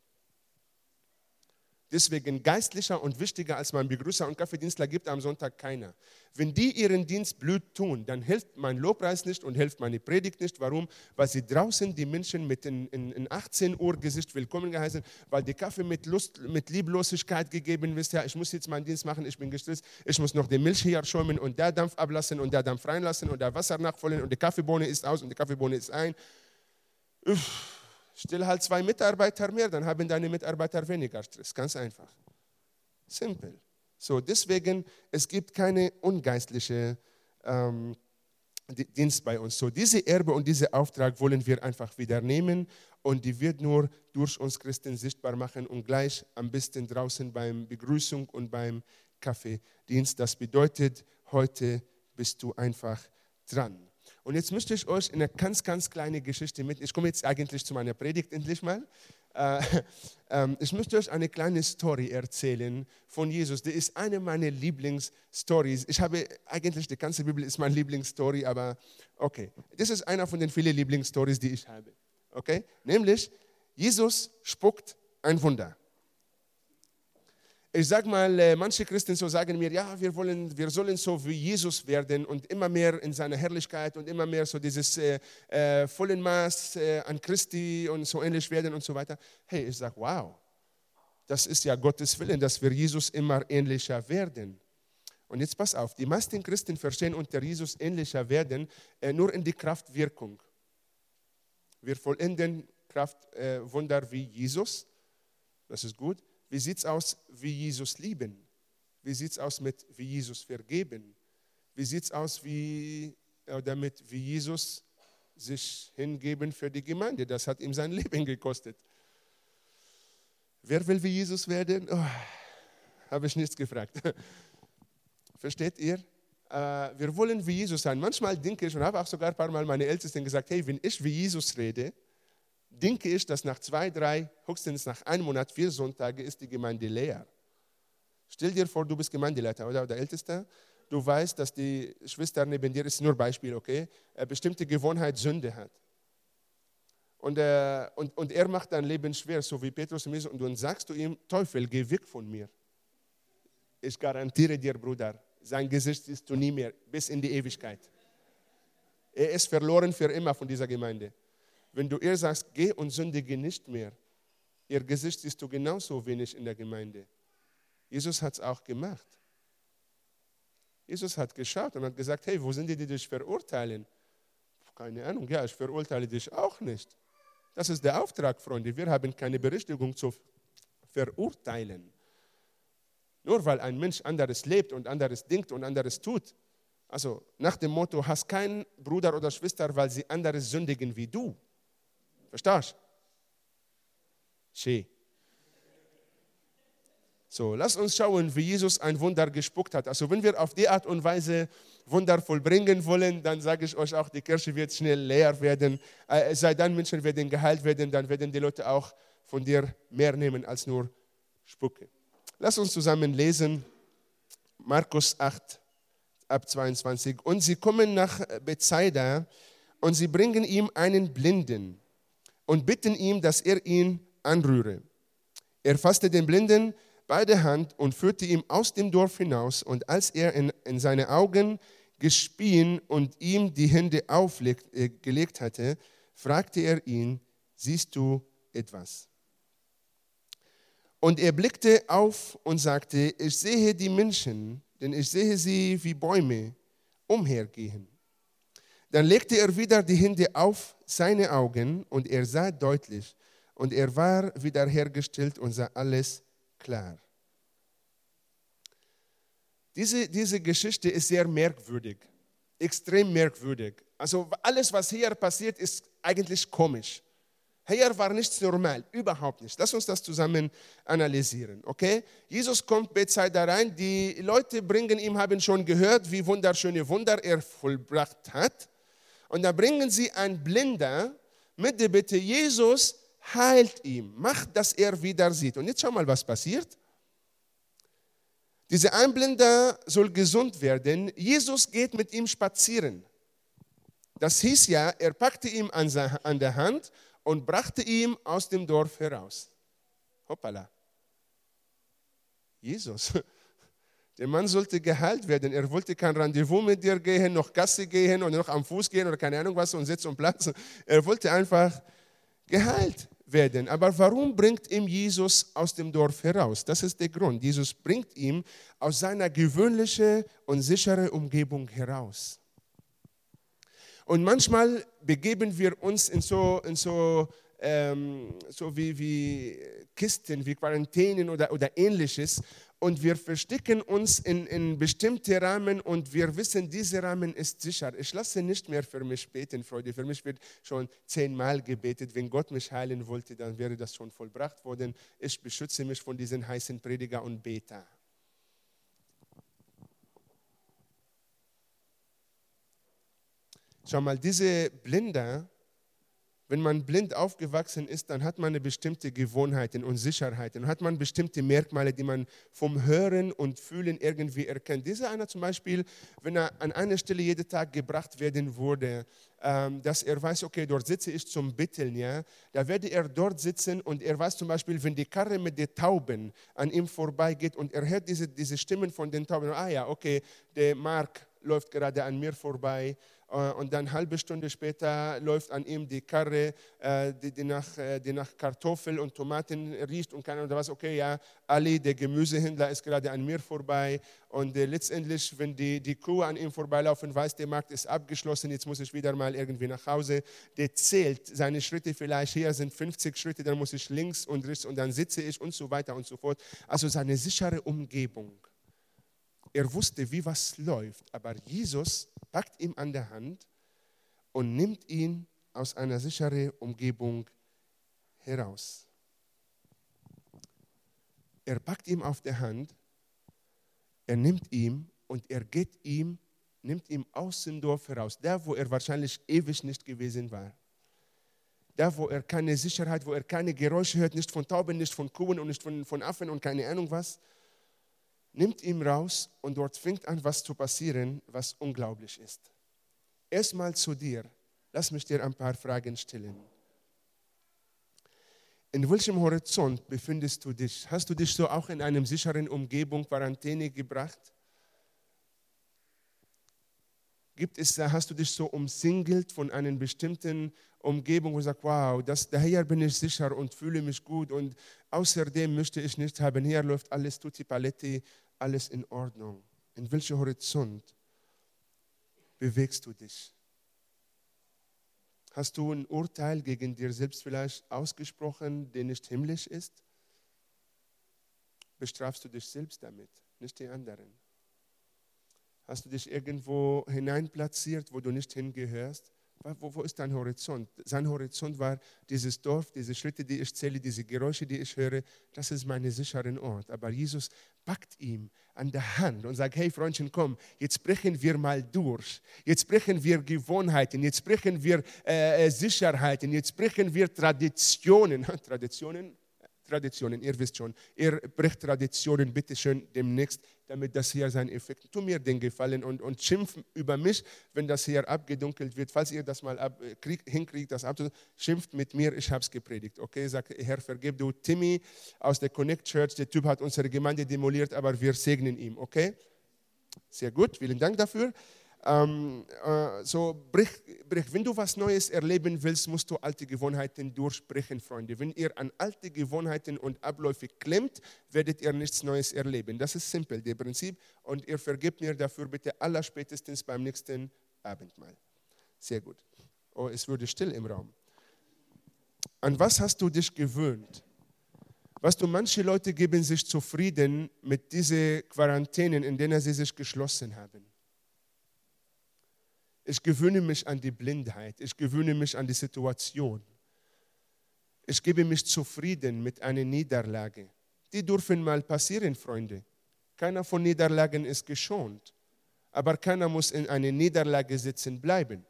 Deswegen geistlicher und wichtiger als mein Begrüßer und Kaffeedienstler gibt am Sonntag keiner. Wenn die ihren Dienst blöd tun, dann hilft mein Lobpreis nicht und hilft meine Predigt nicht. Warum? Weil sie draußen die Menschen mit in 18 Uhr Gesicht willkommen geheißen, weil der Kaffee mit Lieblosigkeit gegeben ist. Ja, ich muss jetzt meinen Dienst machen, ich bin gestresst, ich muss noch die Milch hier schäumen und der Dampf ablassen und der Dampf reinlassen und der Wasser nachfüllen und die Kaffeebohne ist aus und die Kaffeebohne ist ein. Stell halt 2 Mitarbeiter mehr, dann haben deine Mitarbeiter weniger Stress. Ganz einfach. Simpel. So, deswegen, es gibt keine ungeistliche Dienst bei uns. So, diese Erbe und diesen Auftrag wollen wir einfach wieder nehmen und die wird nur durch uns Christen sichtbar machen und gleich am besten draußen beim Begrüßung und beim Kaffeedienst. Das bedeutet, heute bist du einfach dran. Und jetzt möchte ich euch in eine ganz kleine Geschichte mit. Ich komme jetzt eigentlich zu meiner Predigt endlich mal. Ich möchte euch eine kleine Story erzählen von Jesus. Die ist eine meiner Lieblingsstories. Ich habe eigentlich, die ganze Bibel ist meine Lieblingsstory, aber okay. Das ist einer von den vielen Lieblingsstories, die ich habe. Okay? Nämlich, Jesus spuckt ein Wunder. Ich sage mal, manche Christen so sagen mir, ja, wir sollen so wie Jesus werden und immer mehr in seiner Herrlichkeit und immer mehr so dieses vollen Maß an Christi und so ähnlich werden und so weiter. Hey, ich sage, wow, das ist ja Gottes Willen, dass wir Jesus immer ähnlicher werden. Und jetzt pass auf, die meisten Christen verstehen unter Jesus ähnlicher werden nur in die Kraftwirkung. Wir vollenden Kraftwunder wie Jesus, das ist gut. Wie sieht es aus, wie Jesus lieben? Wie sieht es aus mit, wie Jesus vergeben? Wie sieht es aus, wie Jesus sich hingeben für die Gemeinde? Das hat ihm sein Leben gekostet. Wer will wie Jesus werden? Oh, habe ich nichts gefragt. Versteht ihr? Wir wollen wie Jesus sein. Manchmal denke ich, und habe auch sogar ein paar Mal meine Ältesten gesagt, hey, wenn ich wie Jesus rede, denke ich, dass nach 2, 3, höchstens nach 1 Monat, 4 Sonntage ist die Gemeinde leer. Stell dir vor, du bist Gemeindeleiter oder Ältester. Du weißt, dass die Schwester neben dir, ist nur Beispiel, okay, bestimmte Gewohnheit Sünde hat. Und er macht dein Leben schwer, so wie Petrus und Jesus. Und dann sagst du ihm, Teufel, geh weg von mir. Ich garantiere dir, Bruder, sein Gesicht siehst du nie mehr, bis in die Ewigkeit. Er ist verloren für immer von dieser Gemeinde. Wenn du ihr sagst, geh und sündige nicht mehr, ihr Gesicht siehst du genauso wenig in der Gemeinde. Jesus hat es auch gemacht. Jesus hat geschaut und hat gesagt, hey, wo sind die dich verurteilen? Keine Ahnung, ja, ich verurteile dich auch nicht. Das ist der Auftrag, Freunde. Wir haben keine Berechtigung zu verurteilen. Nur weil ein Mensch anderes lebt und anderes denkt und anderes tut. Also nach dem Motto, hast keinen Bruder oder Schwester, weil sie anderes sündigen wie du. Verstehst du? Schön. So, lass uns schauen, wie Jesus ein Wunder gespuckt hat. Also wenn wir auf die Art und Weise Wunder vollbringen wollen, dann sage ich euch auch, die Kirche wird schnell leer werden. Es sei denn, Menschen werden geheilt werden, dann werden die Leute auch von dir mehr nehmen als nur Spucke. Lass uns zusammen lesen, Markus 8, ab 22. Und sie kommen nach Bethsaida und sie bringen ihm einen Blinden und bitten ihn, dass er ihn anrühre. Er fasste den Blinden bei der Hand und führte ihn aus dem Dorf hinaus. Und als er in seine Augen gespien und ihm die Hände aufgelegt hatte, fragte er ihn, siehst du etwas? Und er blickte auf und sagte, ich sehe die Menschen, denn ich sehe sie wie Bäume umhergehen. Dann legte er wieder die Hände auf seine Augen und er sah deutlich. Und er war wiederhergestellt und sah alles klar. Diese Geschichte ist sehr merkwürdig, extrem merkwürdig. Also alles, was hier passiert, ist eigentlich komisch. Hier war nichts normal, überhaupt nicht. Lass uns das zusammen analysieren, okay? Jesus kommt Bethsaida rein, die Leute bringen ihm, haben schon gehört, wie wunderschöne Wunder er vollbracht hat. Und da bringen sie einen Blinder mit der Bitte, Jesus heilt ihn, macht, dass er wieder sieht. Und jetzt schau mal, was passiert. Dieser Einblinder soll gesund werden. Jesus geht mit ihm spazieren. Das hieß ja, er packte ihn an der Hand und brachte ihn aus dem Dorf heraus. Hoppala. Jesus. Der Mann sollte geheilt werden. Er wollte kein Rendezvous mit dir gehen, noch Gasse gehen und noch am Fuß gehen oder keine Ahnung was und Sitz und Platz. Er wollte einfach geheilt werden. Aber warum bringt ihn Jesus aus dem Dorf heraus? Das ist der Grund. Jesus bringt ihn aus seiner gewöhnlichen und sicheren Umgebung heraus. Und manchmal begeben wir uns in so wie Kisten, wie Quarantänen oder Ähnliches. Und wir verstecken uns in bestimmte Rahmen und wir wissen, dieser Rahmen ist sicher. Ich lasse nicht mehr für mich beten, Freunde. Für mich wird schon 10-mal gebetet. Wenn Gott mich heilen wollte, dann wäre das schon vollbracht worden. Ich beschütze mich von diesen heißen Prediger und Beter. Schau mal, diese Blinder, wenn man blind aufgewachsen ist, dann hat man eine bestimmte Gewohnheiten und Sicherheiten. Hat man bestimmte Merkmale, die man vom Hören und Fühlen irgendwie erkennt. Dieser einer zum Beispiel, wenn er an einer Stelle jeden Tag gebracht werden würde, dass er weiß, okay, dort sitze ich zum Betteln, ja, da werde er dort sitzen und er weiß zum Beispiel, wenn die Karre mit den Tauben an ihm vorbeigeht und er hört diese Stimmen von den Tauben, ah ja, okay, der Mark läuft gerade an mir vorbei. Und dann eine halbe Stunde später läuft an ihm die Karre, die nach Kartoffeln und Tomaten riecht und kann oder was, okay, ja, Ali, der Gemüsehändler, ist gerade an mir vorbei. Und letztendlich, wenn die Kuh an ihm vorbeilaufen, weiß, der Markt ist abgeschlossen, jetzt muss ich wieder mal irgendwie nach Hause. Der zählt seine Schritte vielleicht, hier sind 50 Schritte, dann muss ich links und rechts und dann sitze ich und so weiter und so fort. Also seine sichere Umgebung. Er wusste, wie was läuft, aber Jesus packt ihn an der Hand und nimmt ihn aus einer sicheren Umgebung heraus. Er packt ihn auf der Hand, er nimmt ihn und er nimmt ihn aus dem Dorf heraus, da wo er wahrscheinlich ewig nicht gewesen war. Da wo er keine Sicherheit, wo er keine Geräusche hört, nicht von Tauben, nicht von Kuhen und nicht von Affen und keine Ahnung was. Nimmt ihn raus und dort fängt an, was zu passieren, was unglaublich ist. Erstmal zu dir. Lass mich dir ein paar Fragen stellen. In welchem Horizont befindest du dich? Hast du dich so auch in einer sicheren Umgebung, Quarantäne gebracht? Hast du dich so umsingelt von einer bestimmten Umgebung, wo du sagst, wow, daher bin ich sicher und fühle mich gut und außerdem möchte ich nicht haben, hier läuft alles tutti paletti, alles in Ordnung. In welchem Horizont bewegst du dich? Hast du ein Urteil gegen dir selbst vielleicht ausgesprochen, der nicht himmlisch ist? Bestrafst du dich selbst damit, nicht die anderen? Hast du dich irgendwo hineinplatziert, wo du nicht hingehörst? Wo ist dein Horizont? Sein Horizont war dieses Dorf, diese Schritte, die ich zähle, diese Geräusche, die ich höre, das ist mein sicherer Ort. Aber Jesus packt ihm an der Hand und sagt, hey Freundchen, komm, jetzt brechen wir mal durch. Jetzt brechen wir Gewohnheiten, jetzt brechen wir Sicherheiten, jetzt brechen wir Traditionen. Traditionen, ihr wisst schon, ihr bricht Traditionen bitte schön demnächst, damit das hier seinen Effekt hat. Tu mir den Gefallen und schimpf über mich, wenn das hier abgedunkelt wird. Falls ihr das mal hinkriegt, das abzudunkelt, schimpft mit mir, ich habe es gepredigt. Okay, sag, Herr, vergib du Timmy aus der Connect Church, der Typ hat unsere Gemeinde demoliert, aber wir segnen ihn, okay? Sehr gut, vielen Dank dafür. Wenn du was Neues erleben willst, musst du alte Gewohnheiten durchbrechen, Freunde. Wenn ihr an alte Gewohnheiten und Abläufe klemmt, werdet ihr nichts Neues erleben. Das ist simpel, das Prinzip. Und ihr vergebt mir dafür bitte allerspätestens beim nächsten Abendmahl. Sehr gut. Oh, es wurde still im Raum. An was hast du dich gewöhnt? Weißt du, manche Leute geben sich zufrieden mit diesen Quarantänen, in denen sie sich geschlossen haben. Ich gewöhne mich an die Blindheit. Ich gewöhne mich an die Situation. Ich gebe mich zufrieden mit einer Niederlage. Die dürfen mal passieren, Freunde. Keiner von Niederlagen ist geschont. Aber keiner muss in einer Niederlage sitzen bleiben.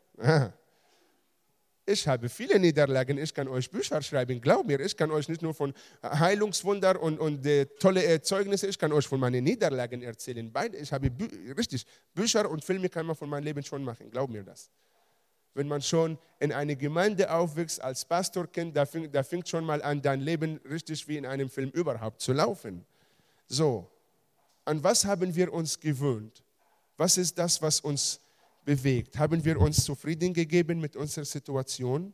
Ich habe viele Niederlagen. Ich kann euch Bücher schreiben. Glaub mir, ich kann euch nicht nur von Heilungswunder und tolle Erzeugnisse, ich kann euch von meinen Niederlagen erzählen. Ich habe Bücher und Filme kann man von meinem Leben schon machen. Glaub mir das. Wenn man schon in eine Gemeinde aufwächst als Pastorkind, da fängt schon mal an, dein Leben richtig wie in einem Film überhaupt zu laufen. So, an was haben wir uns gewöhnt? Was ist das, was uns bewegt? Haben wir uns zufrieden gegeben mit unserer Situation?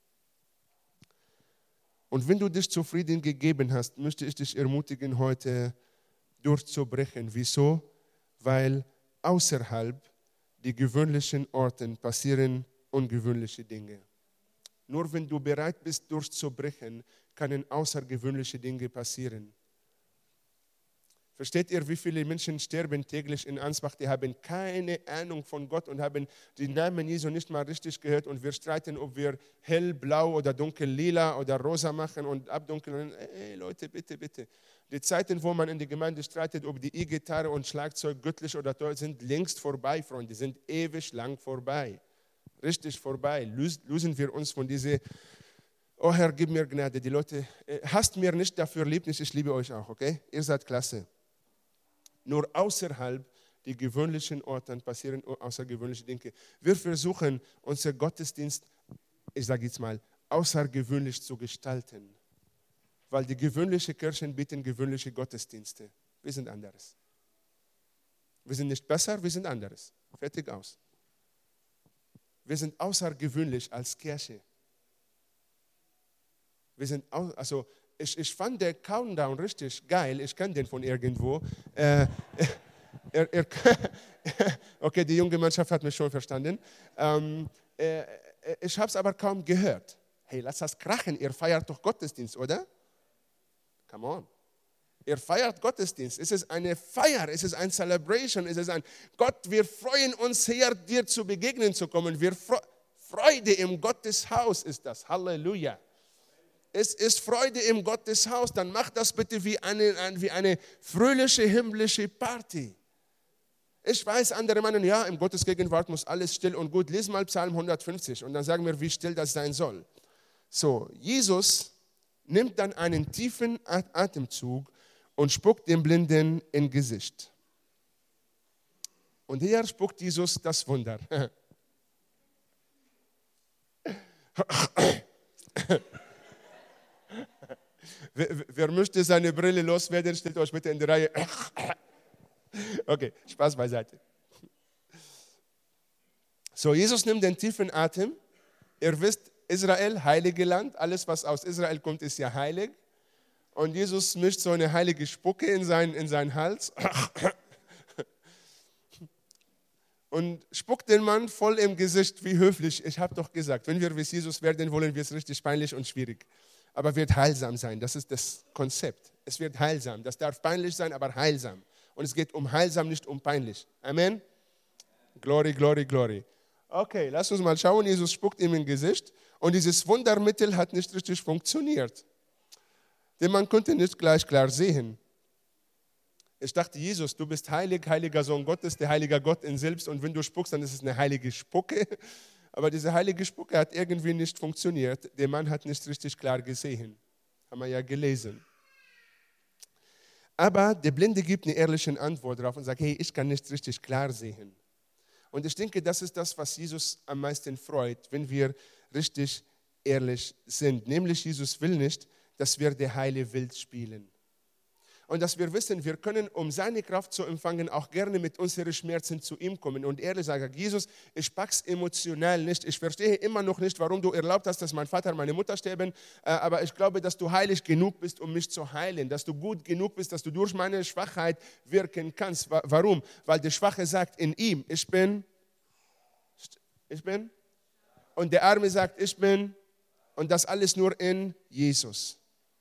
Und wenn du dich zufrieden gegeben hast, möchte ich dich ermutigen, heute durchzubrechen. Wieso? Weil außerhalb die gewöhnlichen Orten passieren ungewöhnliche Dinge. Nur wenn du bereit bist, durchzubrechen, können außergewöhnliche Dinge passieren. Versteht ihr, wie viele Menschen sterben täglich in Ansbach, die haben keine Ahnung von Gott und haben den Namen Jesu nicht mal richtig gehört und wir streiten, ob wir hell, blau oder dunkel, lila oder rosa machen und abdunkeln. Ey Leute, bitte, bitte. Die Zeiten, wo man in der Gemeinde streitet, ob die E-Gitarre und Schlagzeug göttlich oder toll sind, längst vorbei, Freunde, sind ewig lang vorbei. Richtig vorbei. Lösen wir uns von dieser, oh Herr, gib mir Gnade. Die Leute, hasst mir nicht, dafür liebt nicht, ich liebe euch auch, okay? Ihr seid klasse. Nur außerhalb die gewöhnlichen Orten passieren außergewöhnliche Dinge. Wir versuchen, unser Gottesdienst, ich sage jetzt mal, außergewöhnlich zu gestalten. Weil die gewöhnlichen Kirchen bieten gewöhnliche Gottesdienste. Wir sind anderes. Wir sind nicht besser, wir sind anderes. Fertig aus. Wir sind außergewöhnlich als Kirche. Wir sind, also ich fand den Countdown richtig geil. Ich kenne den von irgendwo. Okay, die junge Mannschaft hat mich schon verstanden. Ich habe es aber kaum gehört. Hey, lass das krachen. Ihr feiert doch Gottesdienst, oder? Come on. Ihr feiert Gottesdienst. Es ist eine Feier, es ist ein Celebration, es ist ein Gott, wir freuen uns hier, dir zu begegnen zu kommen. Freude im Gotteshaus ist das. Halleluja. Es ist Freude im Gotteshaus, dann mach das bitte wie eine fröhliche himmlische Party. Ich weiß, andere meinen, ja, im Gottesgegenwart muss alles still und gut. Lies mal Psalm 150 und dann sagen wir, wie still das sein soll. So, Jesus nimmt dann einen tiefen Atemzug und spuckt dem Blinden ins Gesicht. Und hier spuckt Jesus das Wunder. Wer möchte seine Brille loswerden, stellt euch bitte in die Reihe. Okay, Spaß beiseite. So, Jesus nimmt den tiefen Atem. Ihr wisst, Israel, heilige Land. Alles, was aus Israel kommt, ist ja heilig. Und Jesus mischt so eine heilige Spucke in seinen Hals. und spuckt den Mann voll im Gesicht, wie höflich. Ich habe doch gesagt, wenn wir wie Jesus werden wollen, wird es richtig peinlich und schwierig. Aber wird heilsam sein, das ist das Konzept. Es wird heilsam, das darf peinlich sein, aber heilsam. Und es geht um heilsam, nicht um peinlich. Amen? Glory, glory, glory. Okay, lass uns mal schauen, Jesus spuckt ihm im Gesicht und dieses Wundermittel hat nicht richtig funktioniert. Denn man konnte nicht gleich klar sehen. Ich dachte, Jesus, du bist heilig, heiliger Sohn Gottes, der heilige Gott in selbst und wenn du spuckst, dann ist es eine heilige Spucke. Aber diese heilige Spucke hat irgendwie nicht funktioniert. Der Mann hat nicht richtig klar gesehen. Haben wir ja gelesen. Aber der Blinde gibt eine ehrliche Antwort darauf und sagt, hey, ich kann nicht richtig klar sehen. Und ich denke, das ist das, was Jesus am meisten freut, wenn wir richtig ehrlich sind. Nämlich, Jesus will nicht, dass wir der heile Wild spielen. Und dass wir wissen, wir können, um seine Kraft zu empfangen, auch gerne mit unseren Schmerzen zu ihm kommen. Und ehrlich sagen, Jesus, ich pack's emotional nicht. Ich verstehe immer noch nicht, warum du erlaubt hast, dass mein Vater und meine Mutter sterben. Aber ich glaube, dass du heilig genug bist, um mich zu heilen. Dass du gut genug bist, dass du durch meine Schwachheit wirken kannst. Warum? Weil der Schwache sagt in ihm, ich bin. Und der Arme sagt, ich bin. Und das alles nur in Jesus.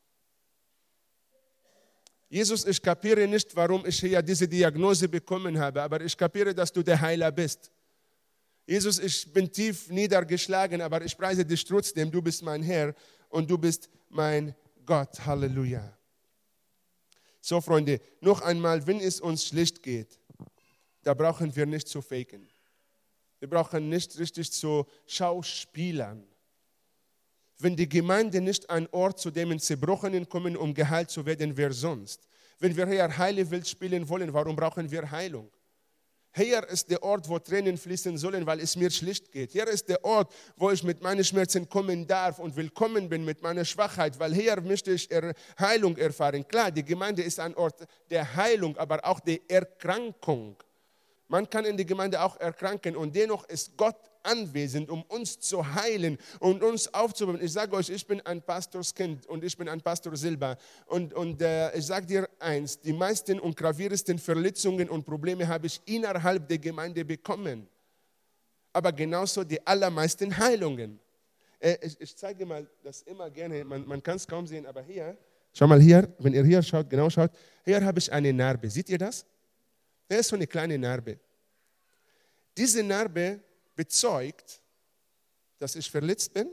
Jesus, ich kapiere nicht, warum ich hier diese Diagnose bekommen habe, aber ich kapiere, dass du der Heiler bist. Jesus, ich bin tief niedergeschlagen, aber ich preise dich trotzdem. Du bist mein Herr und du bist mein Gott. Halleluja. So, Freunde, noch einmal, wenn es uns schlecht geht, da brauchen wir nicht zu faken. Wir brauchen nicht richtig zu schauspielern. Wenn die Gemeinde nicht ein Ort zu dem Zerbrochenen kommen, um geheilt zu werden, wer sonst? Wenn wir hier heile Welt spielen wollen, warum brauchen wir Heilung? Hier ist der Ort, wo Tränen fließen sollen, weil es mir schlecht geht. Hier ist der Ort, wo ich mit meinen Schmerzen kommen darf und willkommen bin mit meiner Schwachheit, weil hier möchte ich Heilung erfahren. Klar, die Gemeinde ist ein Ort der Heilung, aber auch der Erkrankung. Man kann in der Gemeinde auch erkranken und dennoch ist Gott anwesend, um uns zu heilen und uns aufzubauen. Ich sage euch, ich bin ein Pastorskind und ich bin ein Pastor Silber. Und ich sage dir eins, die meisten und gravierendsten Verletzungen und Probleme habe ich innerhalb der Gemeinde bekommen. Aber genauso die allermeisten Heilungen. Ich zeige mal das immer gerne, man kann es kaum sehen, aber hier, schau mal hier, wenn ihr hier schaut, genau schaut, hier habe ich eine Narbe. Seht ihr das? Das ist so eine kleine Narbe. Diese Narbe bezeugt, dass ich verletzt bin.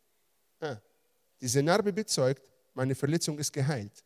Diese Narbe bezeugt, meine Verletzung ist geheilt.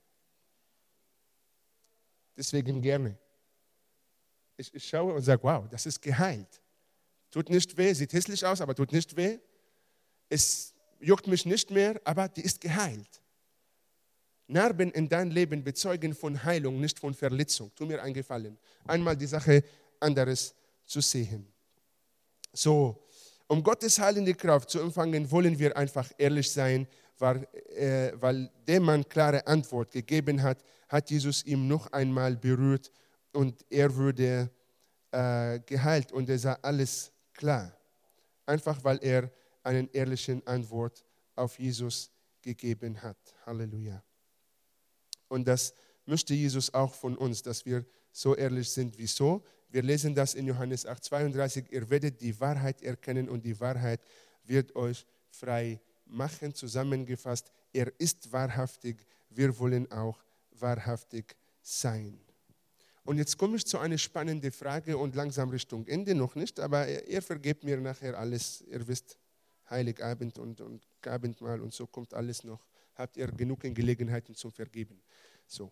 Deswegen gerne. Ich schaue und sage, wow, das ist geheilt. Tut nicht weh, sieht hässlich aus, aber tut nicht weh. Es juckt mich nicht mehr, aber die ist geheilt. Narben in dein Leben bezeugen von Heilung, nicht von Verletzung. Tu mir einen Gefallen. Einmal die Sache anderes zu sehen. So, um Gottes heilende Kraft zu empfangen, wollen wir einfach ehrlich sein, weil der Mann klare Antwort gegeben hat, hat Jesus ihm noch einmal berührt und er wurde geheilt und er sah alles klar. Einfach weil er eine ehrliche Antwort auf Jesus gegeben hat. Halleluja. Und das möchte Jesus auch von uns, dass wir so ehrlich sind. Wieso? Wir lesen das in Johannes 8,32. Ihr werdet die Wahrheit erkennen und die Wahrheit wird euch frei machen. Zusammengefasst, er ist wahrhaftig. Wir wollen auch wahrhaftig sein. Und jetzt komme ich zu einer spannenden Frage und langsam Richtung Ende noch nicht, aber ihr vergebt mir nachher alles. Ihr wisst, Heiligabend und Abendmahl und so kommt alles noch. Habt ihr genug Gelegenheiten zum Vergeben. So.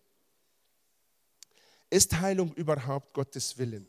Ist Heilung überhaupt Gottes Willen?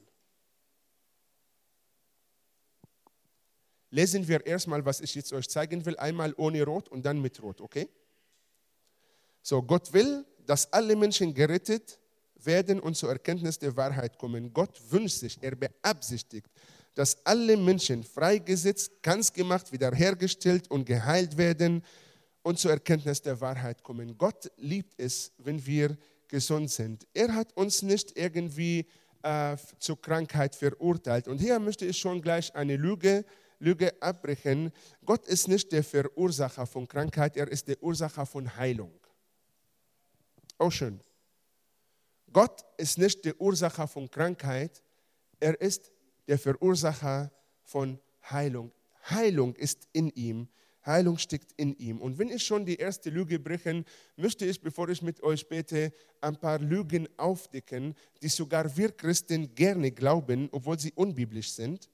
Lesen wir erstmal, was ich jetzt euch zeigen will, einmal ohne Rot und dann mit Rot, okay? So, Gott will, dass alle Menschen gerettet werden und zur Erkenntnis der Wahrheit kommen. Gott wünscht sich, er beabsichtigt, dass alle Menschen freigesetzt, ganz gemacht, wiederhergestellt und geheilt werden und zur Erkenntnis der Wahrheit kommen. Gott liebt es, wenn wir gesund sind. Er hat uns nicht irgendwie zur Krankheit verurteilt. Und hier möchte ich schon gleich eine Lüge abbrechen. Gott ist nicht der Verursacher von Krankheit, er ist der Ursacher von Heilung. Oh schön. Gott ist nicht der Ursacher von Krankheit, er ist der Verursacher von Heilung. Heilung ist in ihm. Heilung steckt in ihm. Und wenn ich schon die erste Lüge brechen, möchte ich, bevor ich mit euch bete, ein paar Lügen aufdecken, die sogar wir Christen gerne glauben, obwohl sie unbiblisch sind.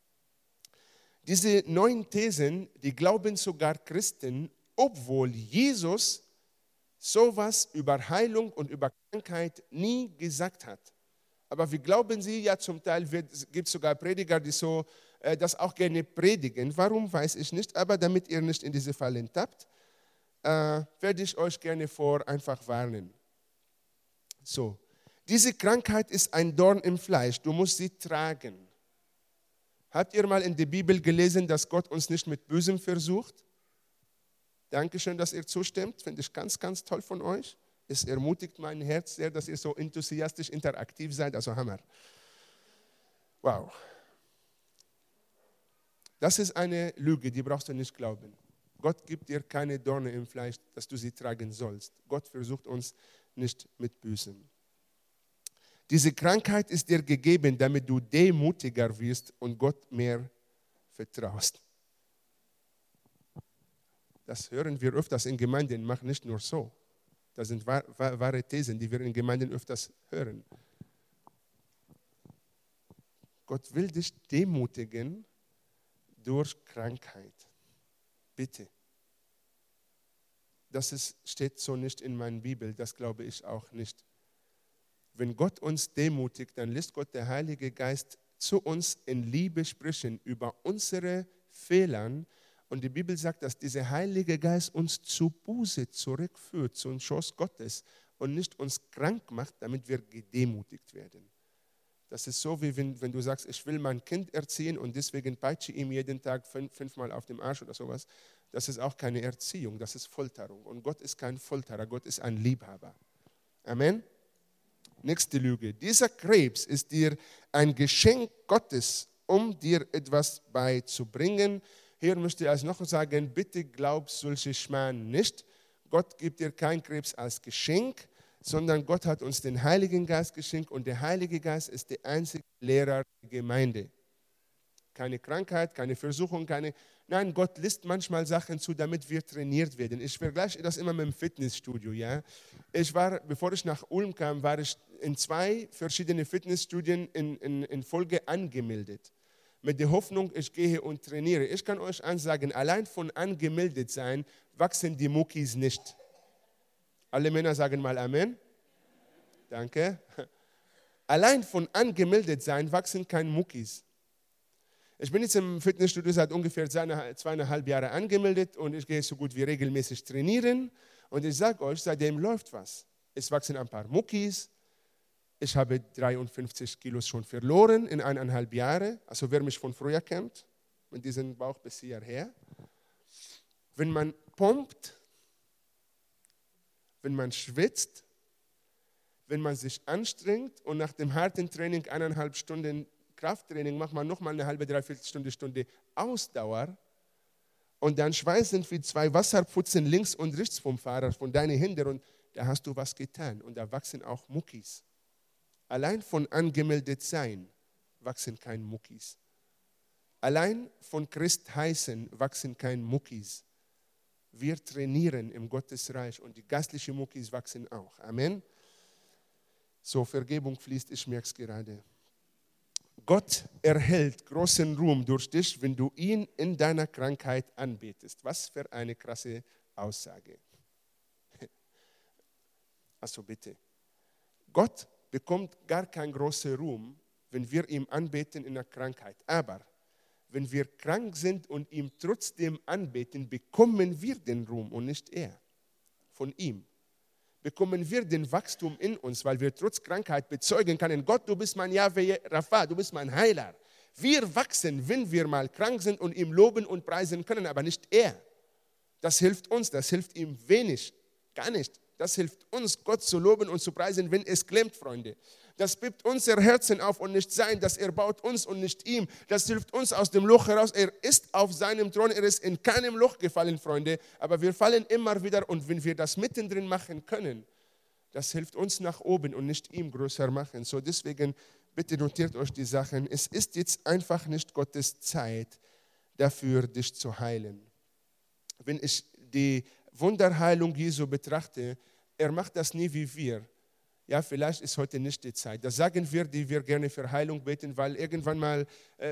Diese 9 Thesen, die glauben sogar Christen, obwohl Jesus sowas über Heilung und über Krankheit nie gesagt hat. Aber wir glauben sie ja zum Teil, gibt es sogar Prediger, die so das auch gerne predigen. Warum, weiß ich nicht, aber damit ihr nicht in diese Fallen tappt, werde ich euch gerne einfach warnen. So, diese Krankheit ist ein Dorn im Fleisch, du musst sie tragen. Habt ihr mal in der Bibel gelesen, dass Gott uns nicht mit Bösem versucht? Dankeschön, dass ihr zustimmt, finde ich ganz, ganz toll von euch. Es ermutigt mein Herz sehr, dass ihr so enthusiastisch interaktiv seid, also Hammer. Wow. Das ist eine Lüge, die brauchst du nicht glauben. Gott gibt dir keine Dorne im Fleisch, dass du sie tragen sollst. Gott versucht uns nicht mit Bösem. Diese Krankheit ist dir gegeben, damit du demutiger wirst und Gott mehr vertraust. Das hören wir öfters in Gemeinden, mach nicht nur so. Das sind wahre Thesen, die wir in Gemeinden öfters hören. Gott will dich demutigen durch Krankheit. Bitte. Das steht so nicht in meiner Bibel, das glaube ich auch nicht. Wenn Gott uns demutigt, dann lässt Gott, der Heilige Geist, zu uns in Liebe sprechen über unsere Fehler. Und die Bibel sagt, dass dieser Heilige Geist uns zu Buße zurückführt, zum Schoß Gottes und nicht uns krank macht, damit wir gedemutigt werden. Das ist so, wie wenn du sagst, ich will mein Kind erziehen und deswegen peitsche ihm jeden Tag 5-mal auf dem Arsch oder sowas. Das ist auch keine Erziehung, das ist Folterung. Und Gott ist kein Folterer, Gott ist ein Liebhaber. Amen. Nächste Lüge. Dieser Krebs ist dir ein Geschenk Gottes, um dir etwas beizubringen. Hier möchte ich also noch sagen, bitte glaub solche Schmarrn nicht. Gott gibt dir keinen Krebs als Geschenk, sondern Gott hat uns den Heiligen Geist geschenkt und der Heilige Geist ist der einzige Lehrer der Gemeinde. Keine Krankheit, keine Versuchung, Nein, Gott lässt manchmal Sachen zu, damit wir trainiert werden. Ich vergleiche das immer mit dem Fitnessstudio. Ja? Bevor ich nach Ulm kam, war ich in 2 verschiedene Fitnessstudien in Folge angemeldet. Mit der Hoffnung, ich gehe und trainiere. Ich kann euch ansagen, allein von angemeldet sein, wachsen die Muckis nicht. Alle Männer sagen mal Amen. Danke. Allein von angemeldet sein, wachsen keine Muckis. Ich bin jetzt im Fitnessstudio seit ungefähr 2,5 Jahren angemeldet und ich gehe so gut wie regelmäßig trainieren. Und ich sage euch, seitdem läuft was. Es wachsen ein paar Muckis. Ich habe 53 Kilo schon verloren in 1,5 Jahren. Also wer mich von früher kennt, mit diesem Bauch bis hierher. Wenn man pumpt, wenn man schwitzt, wenn man sich anstrengt und nach dem harten Training 1,5 Stunden Krafttraining macht man nochmal eine halbe, dreiviertel Stunde Ausdauer und dann schweißen wie 2 Wasserpfützen links und rechts vom Fahrer, von deinen Händen und da hast du was getan und da wachsen auch Muckis. Allein von angemeldet sein wachsen keine Muckis. Allein von Christ heißen wachsen keine Muckis. Wir trainieren im Gottesreich und die geistlichen Muckis wachsen auch. Amen. So, Vergebung fließt, ich merke es gerade. Gott erhält großen Ruhm durch dich, wenn du ihn in deiner Krankheit anbetest. Was für eine krasse Aussage. Also bitte. Gott bekommt gar keinen großen Ruhm, wenn wir ihn anbeten in der Krankheit. Aber wenn wir krank sind und ihm trotzdem anbeten, bekommen wir den Ruhm und nicht er. Von ihm. Bekommen wir den Wachstum in uns, weil wir trotz Krankheit bezeugen können, Gott, du bist mein Yahweh Rapha, du bist mein Heiler. Wir wachsen, wenn wir mal krank sind und ihm loben und preisen können, aber nicht er. Das hilft uns, das hilft ihm wenig, gar nicht. Das hilft uns, Gott zu loben und zu preisen, wenn es klemmt, Freunde. Das bippt unser Herzen auf und nicht sein, dass er baut uns und nicht ihm. Das hilft uns aus dem Loch heraus. Er ist auf seinem Thron, er ist in keinem Loch gefallen, Freunde. Aber wir fallen immer wieder und wenn wir das mittendrin machen können, das hilft uns nach oben und nicht ihm größer machen. So deswegen bitte notiert euch die Sachen. Es ist jetzt einfach nicht Gottes Zeit dafür, dich zu heilen. Wenn ich die Wunderheilung Jesu betrachte, er macht das nie wie wir. Ja, vielleicht ist heute nicht die Zeit. Das sagen wir, die wir gerne für Heilung beten, weil irgendwann mal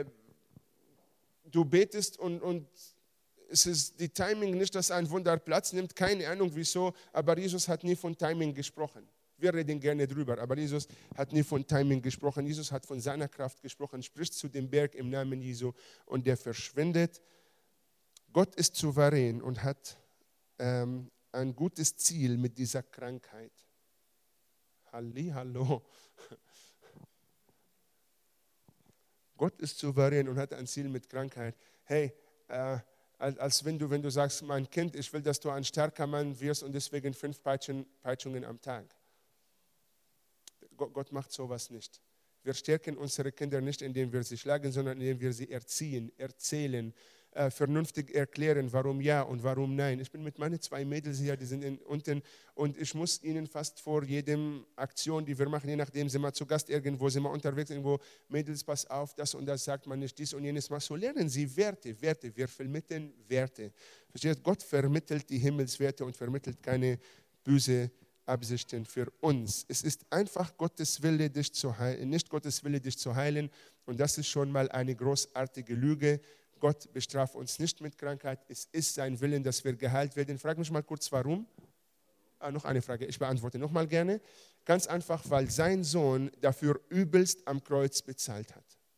du betest und es ist die Timing nicht, dass ein Wunder Platz nimmt. Keine Ahnung wieso, aber Jesus hat nie von Timing gesprochen. Wir reden gerne drüber, aber Jesus hat nie von Timing gesprochen. Jesus hat von seiner Kraft gesprochen, spricht zu dem Berg im Namen Jesu und der verschwindet. Gott ist souverän und hat ein gutes Ziel mit dieser Krankheit. Hallo. Gott ist souverän und hat ein Ziel mit Krankheit. Hey, als wenn du sagst, mein Kind, ich will, dass du ein starker Mann wirst und deswegen 5 Peitschungen am Tag. Gott macht sowas nicht. Wir stärken unsere Kinder nicht, indem wir sie schlagen, sondern indem wir sie erziehen, erzählen, vernünftig erklären, warum ja und warum nein. Ich bin mit meinen 2 Mädels hier, die sind unten und ich muss ihnen fast vor jedem Aktion, die wir machen, je nachdem, sind wir zu Gast irgendwo, sind wir unterwegs irgendwo, Mädels, pass auf, das und das sagt man nicht, dies und jenes mal. So lernen sie Werte, wir vermitteln Werte. Versteht? Gott vermittelt die Himmelswerte und vermittelt keine böse Absichten für uns. Es ist einfach Gottes Wille, dich zu heilen, nicht Gottes Wille, dich zu heilen und das ist schon mal eine großartige Lüge. Gott bestraft uns nicht mit Krankheit. Es ist sein Willen, dass wir geheilt werden. Frag mich mal kurz, warum? Noch eine Frage, ich beantworte nochmal gerne. Ganz einfach, weil sein Sohn dafür übelst am Kreuz bezahlt hat.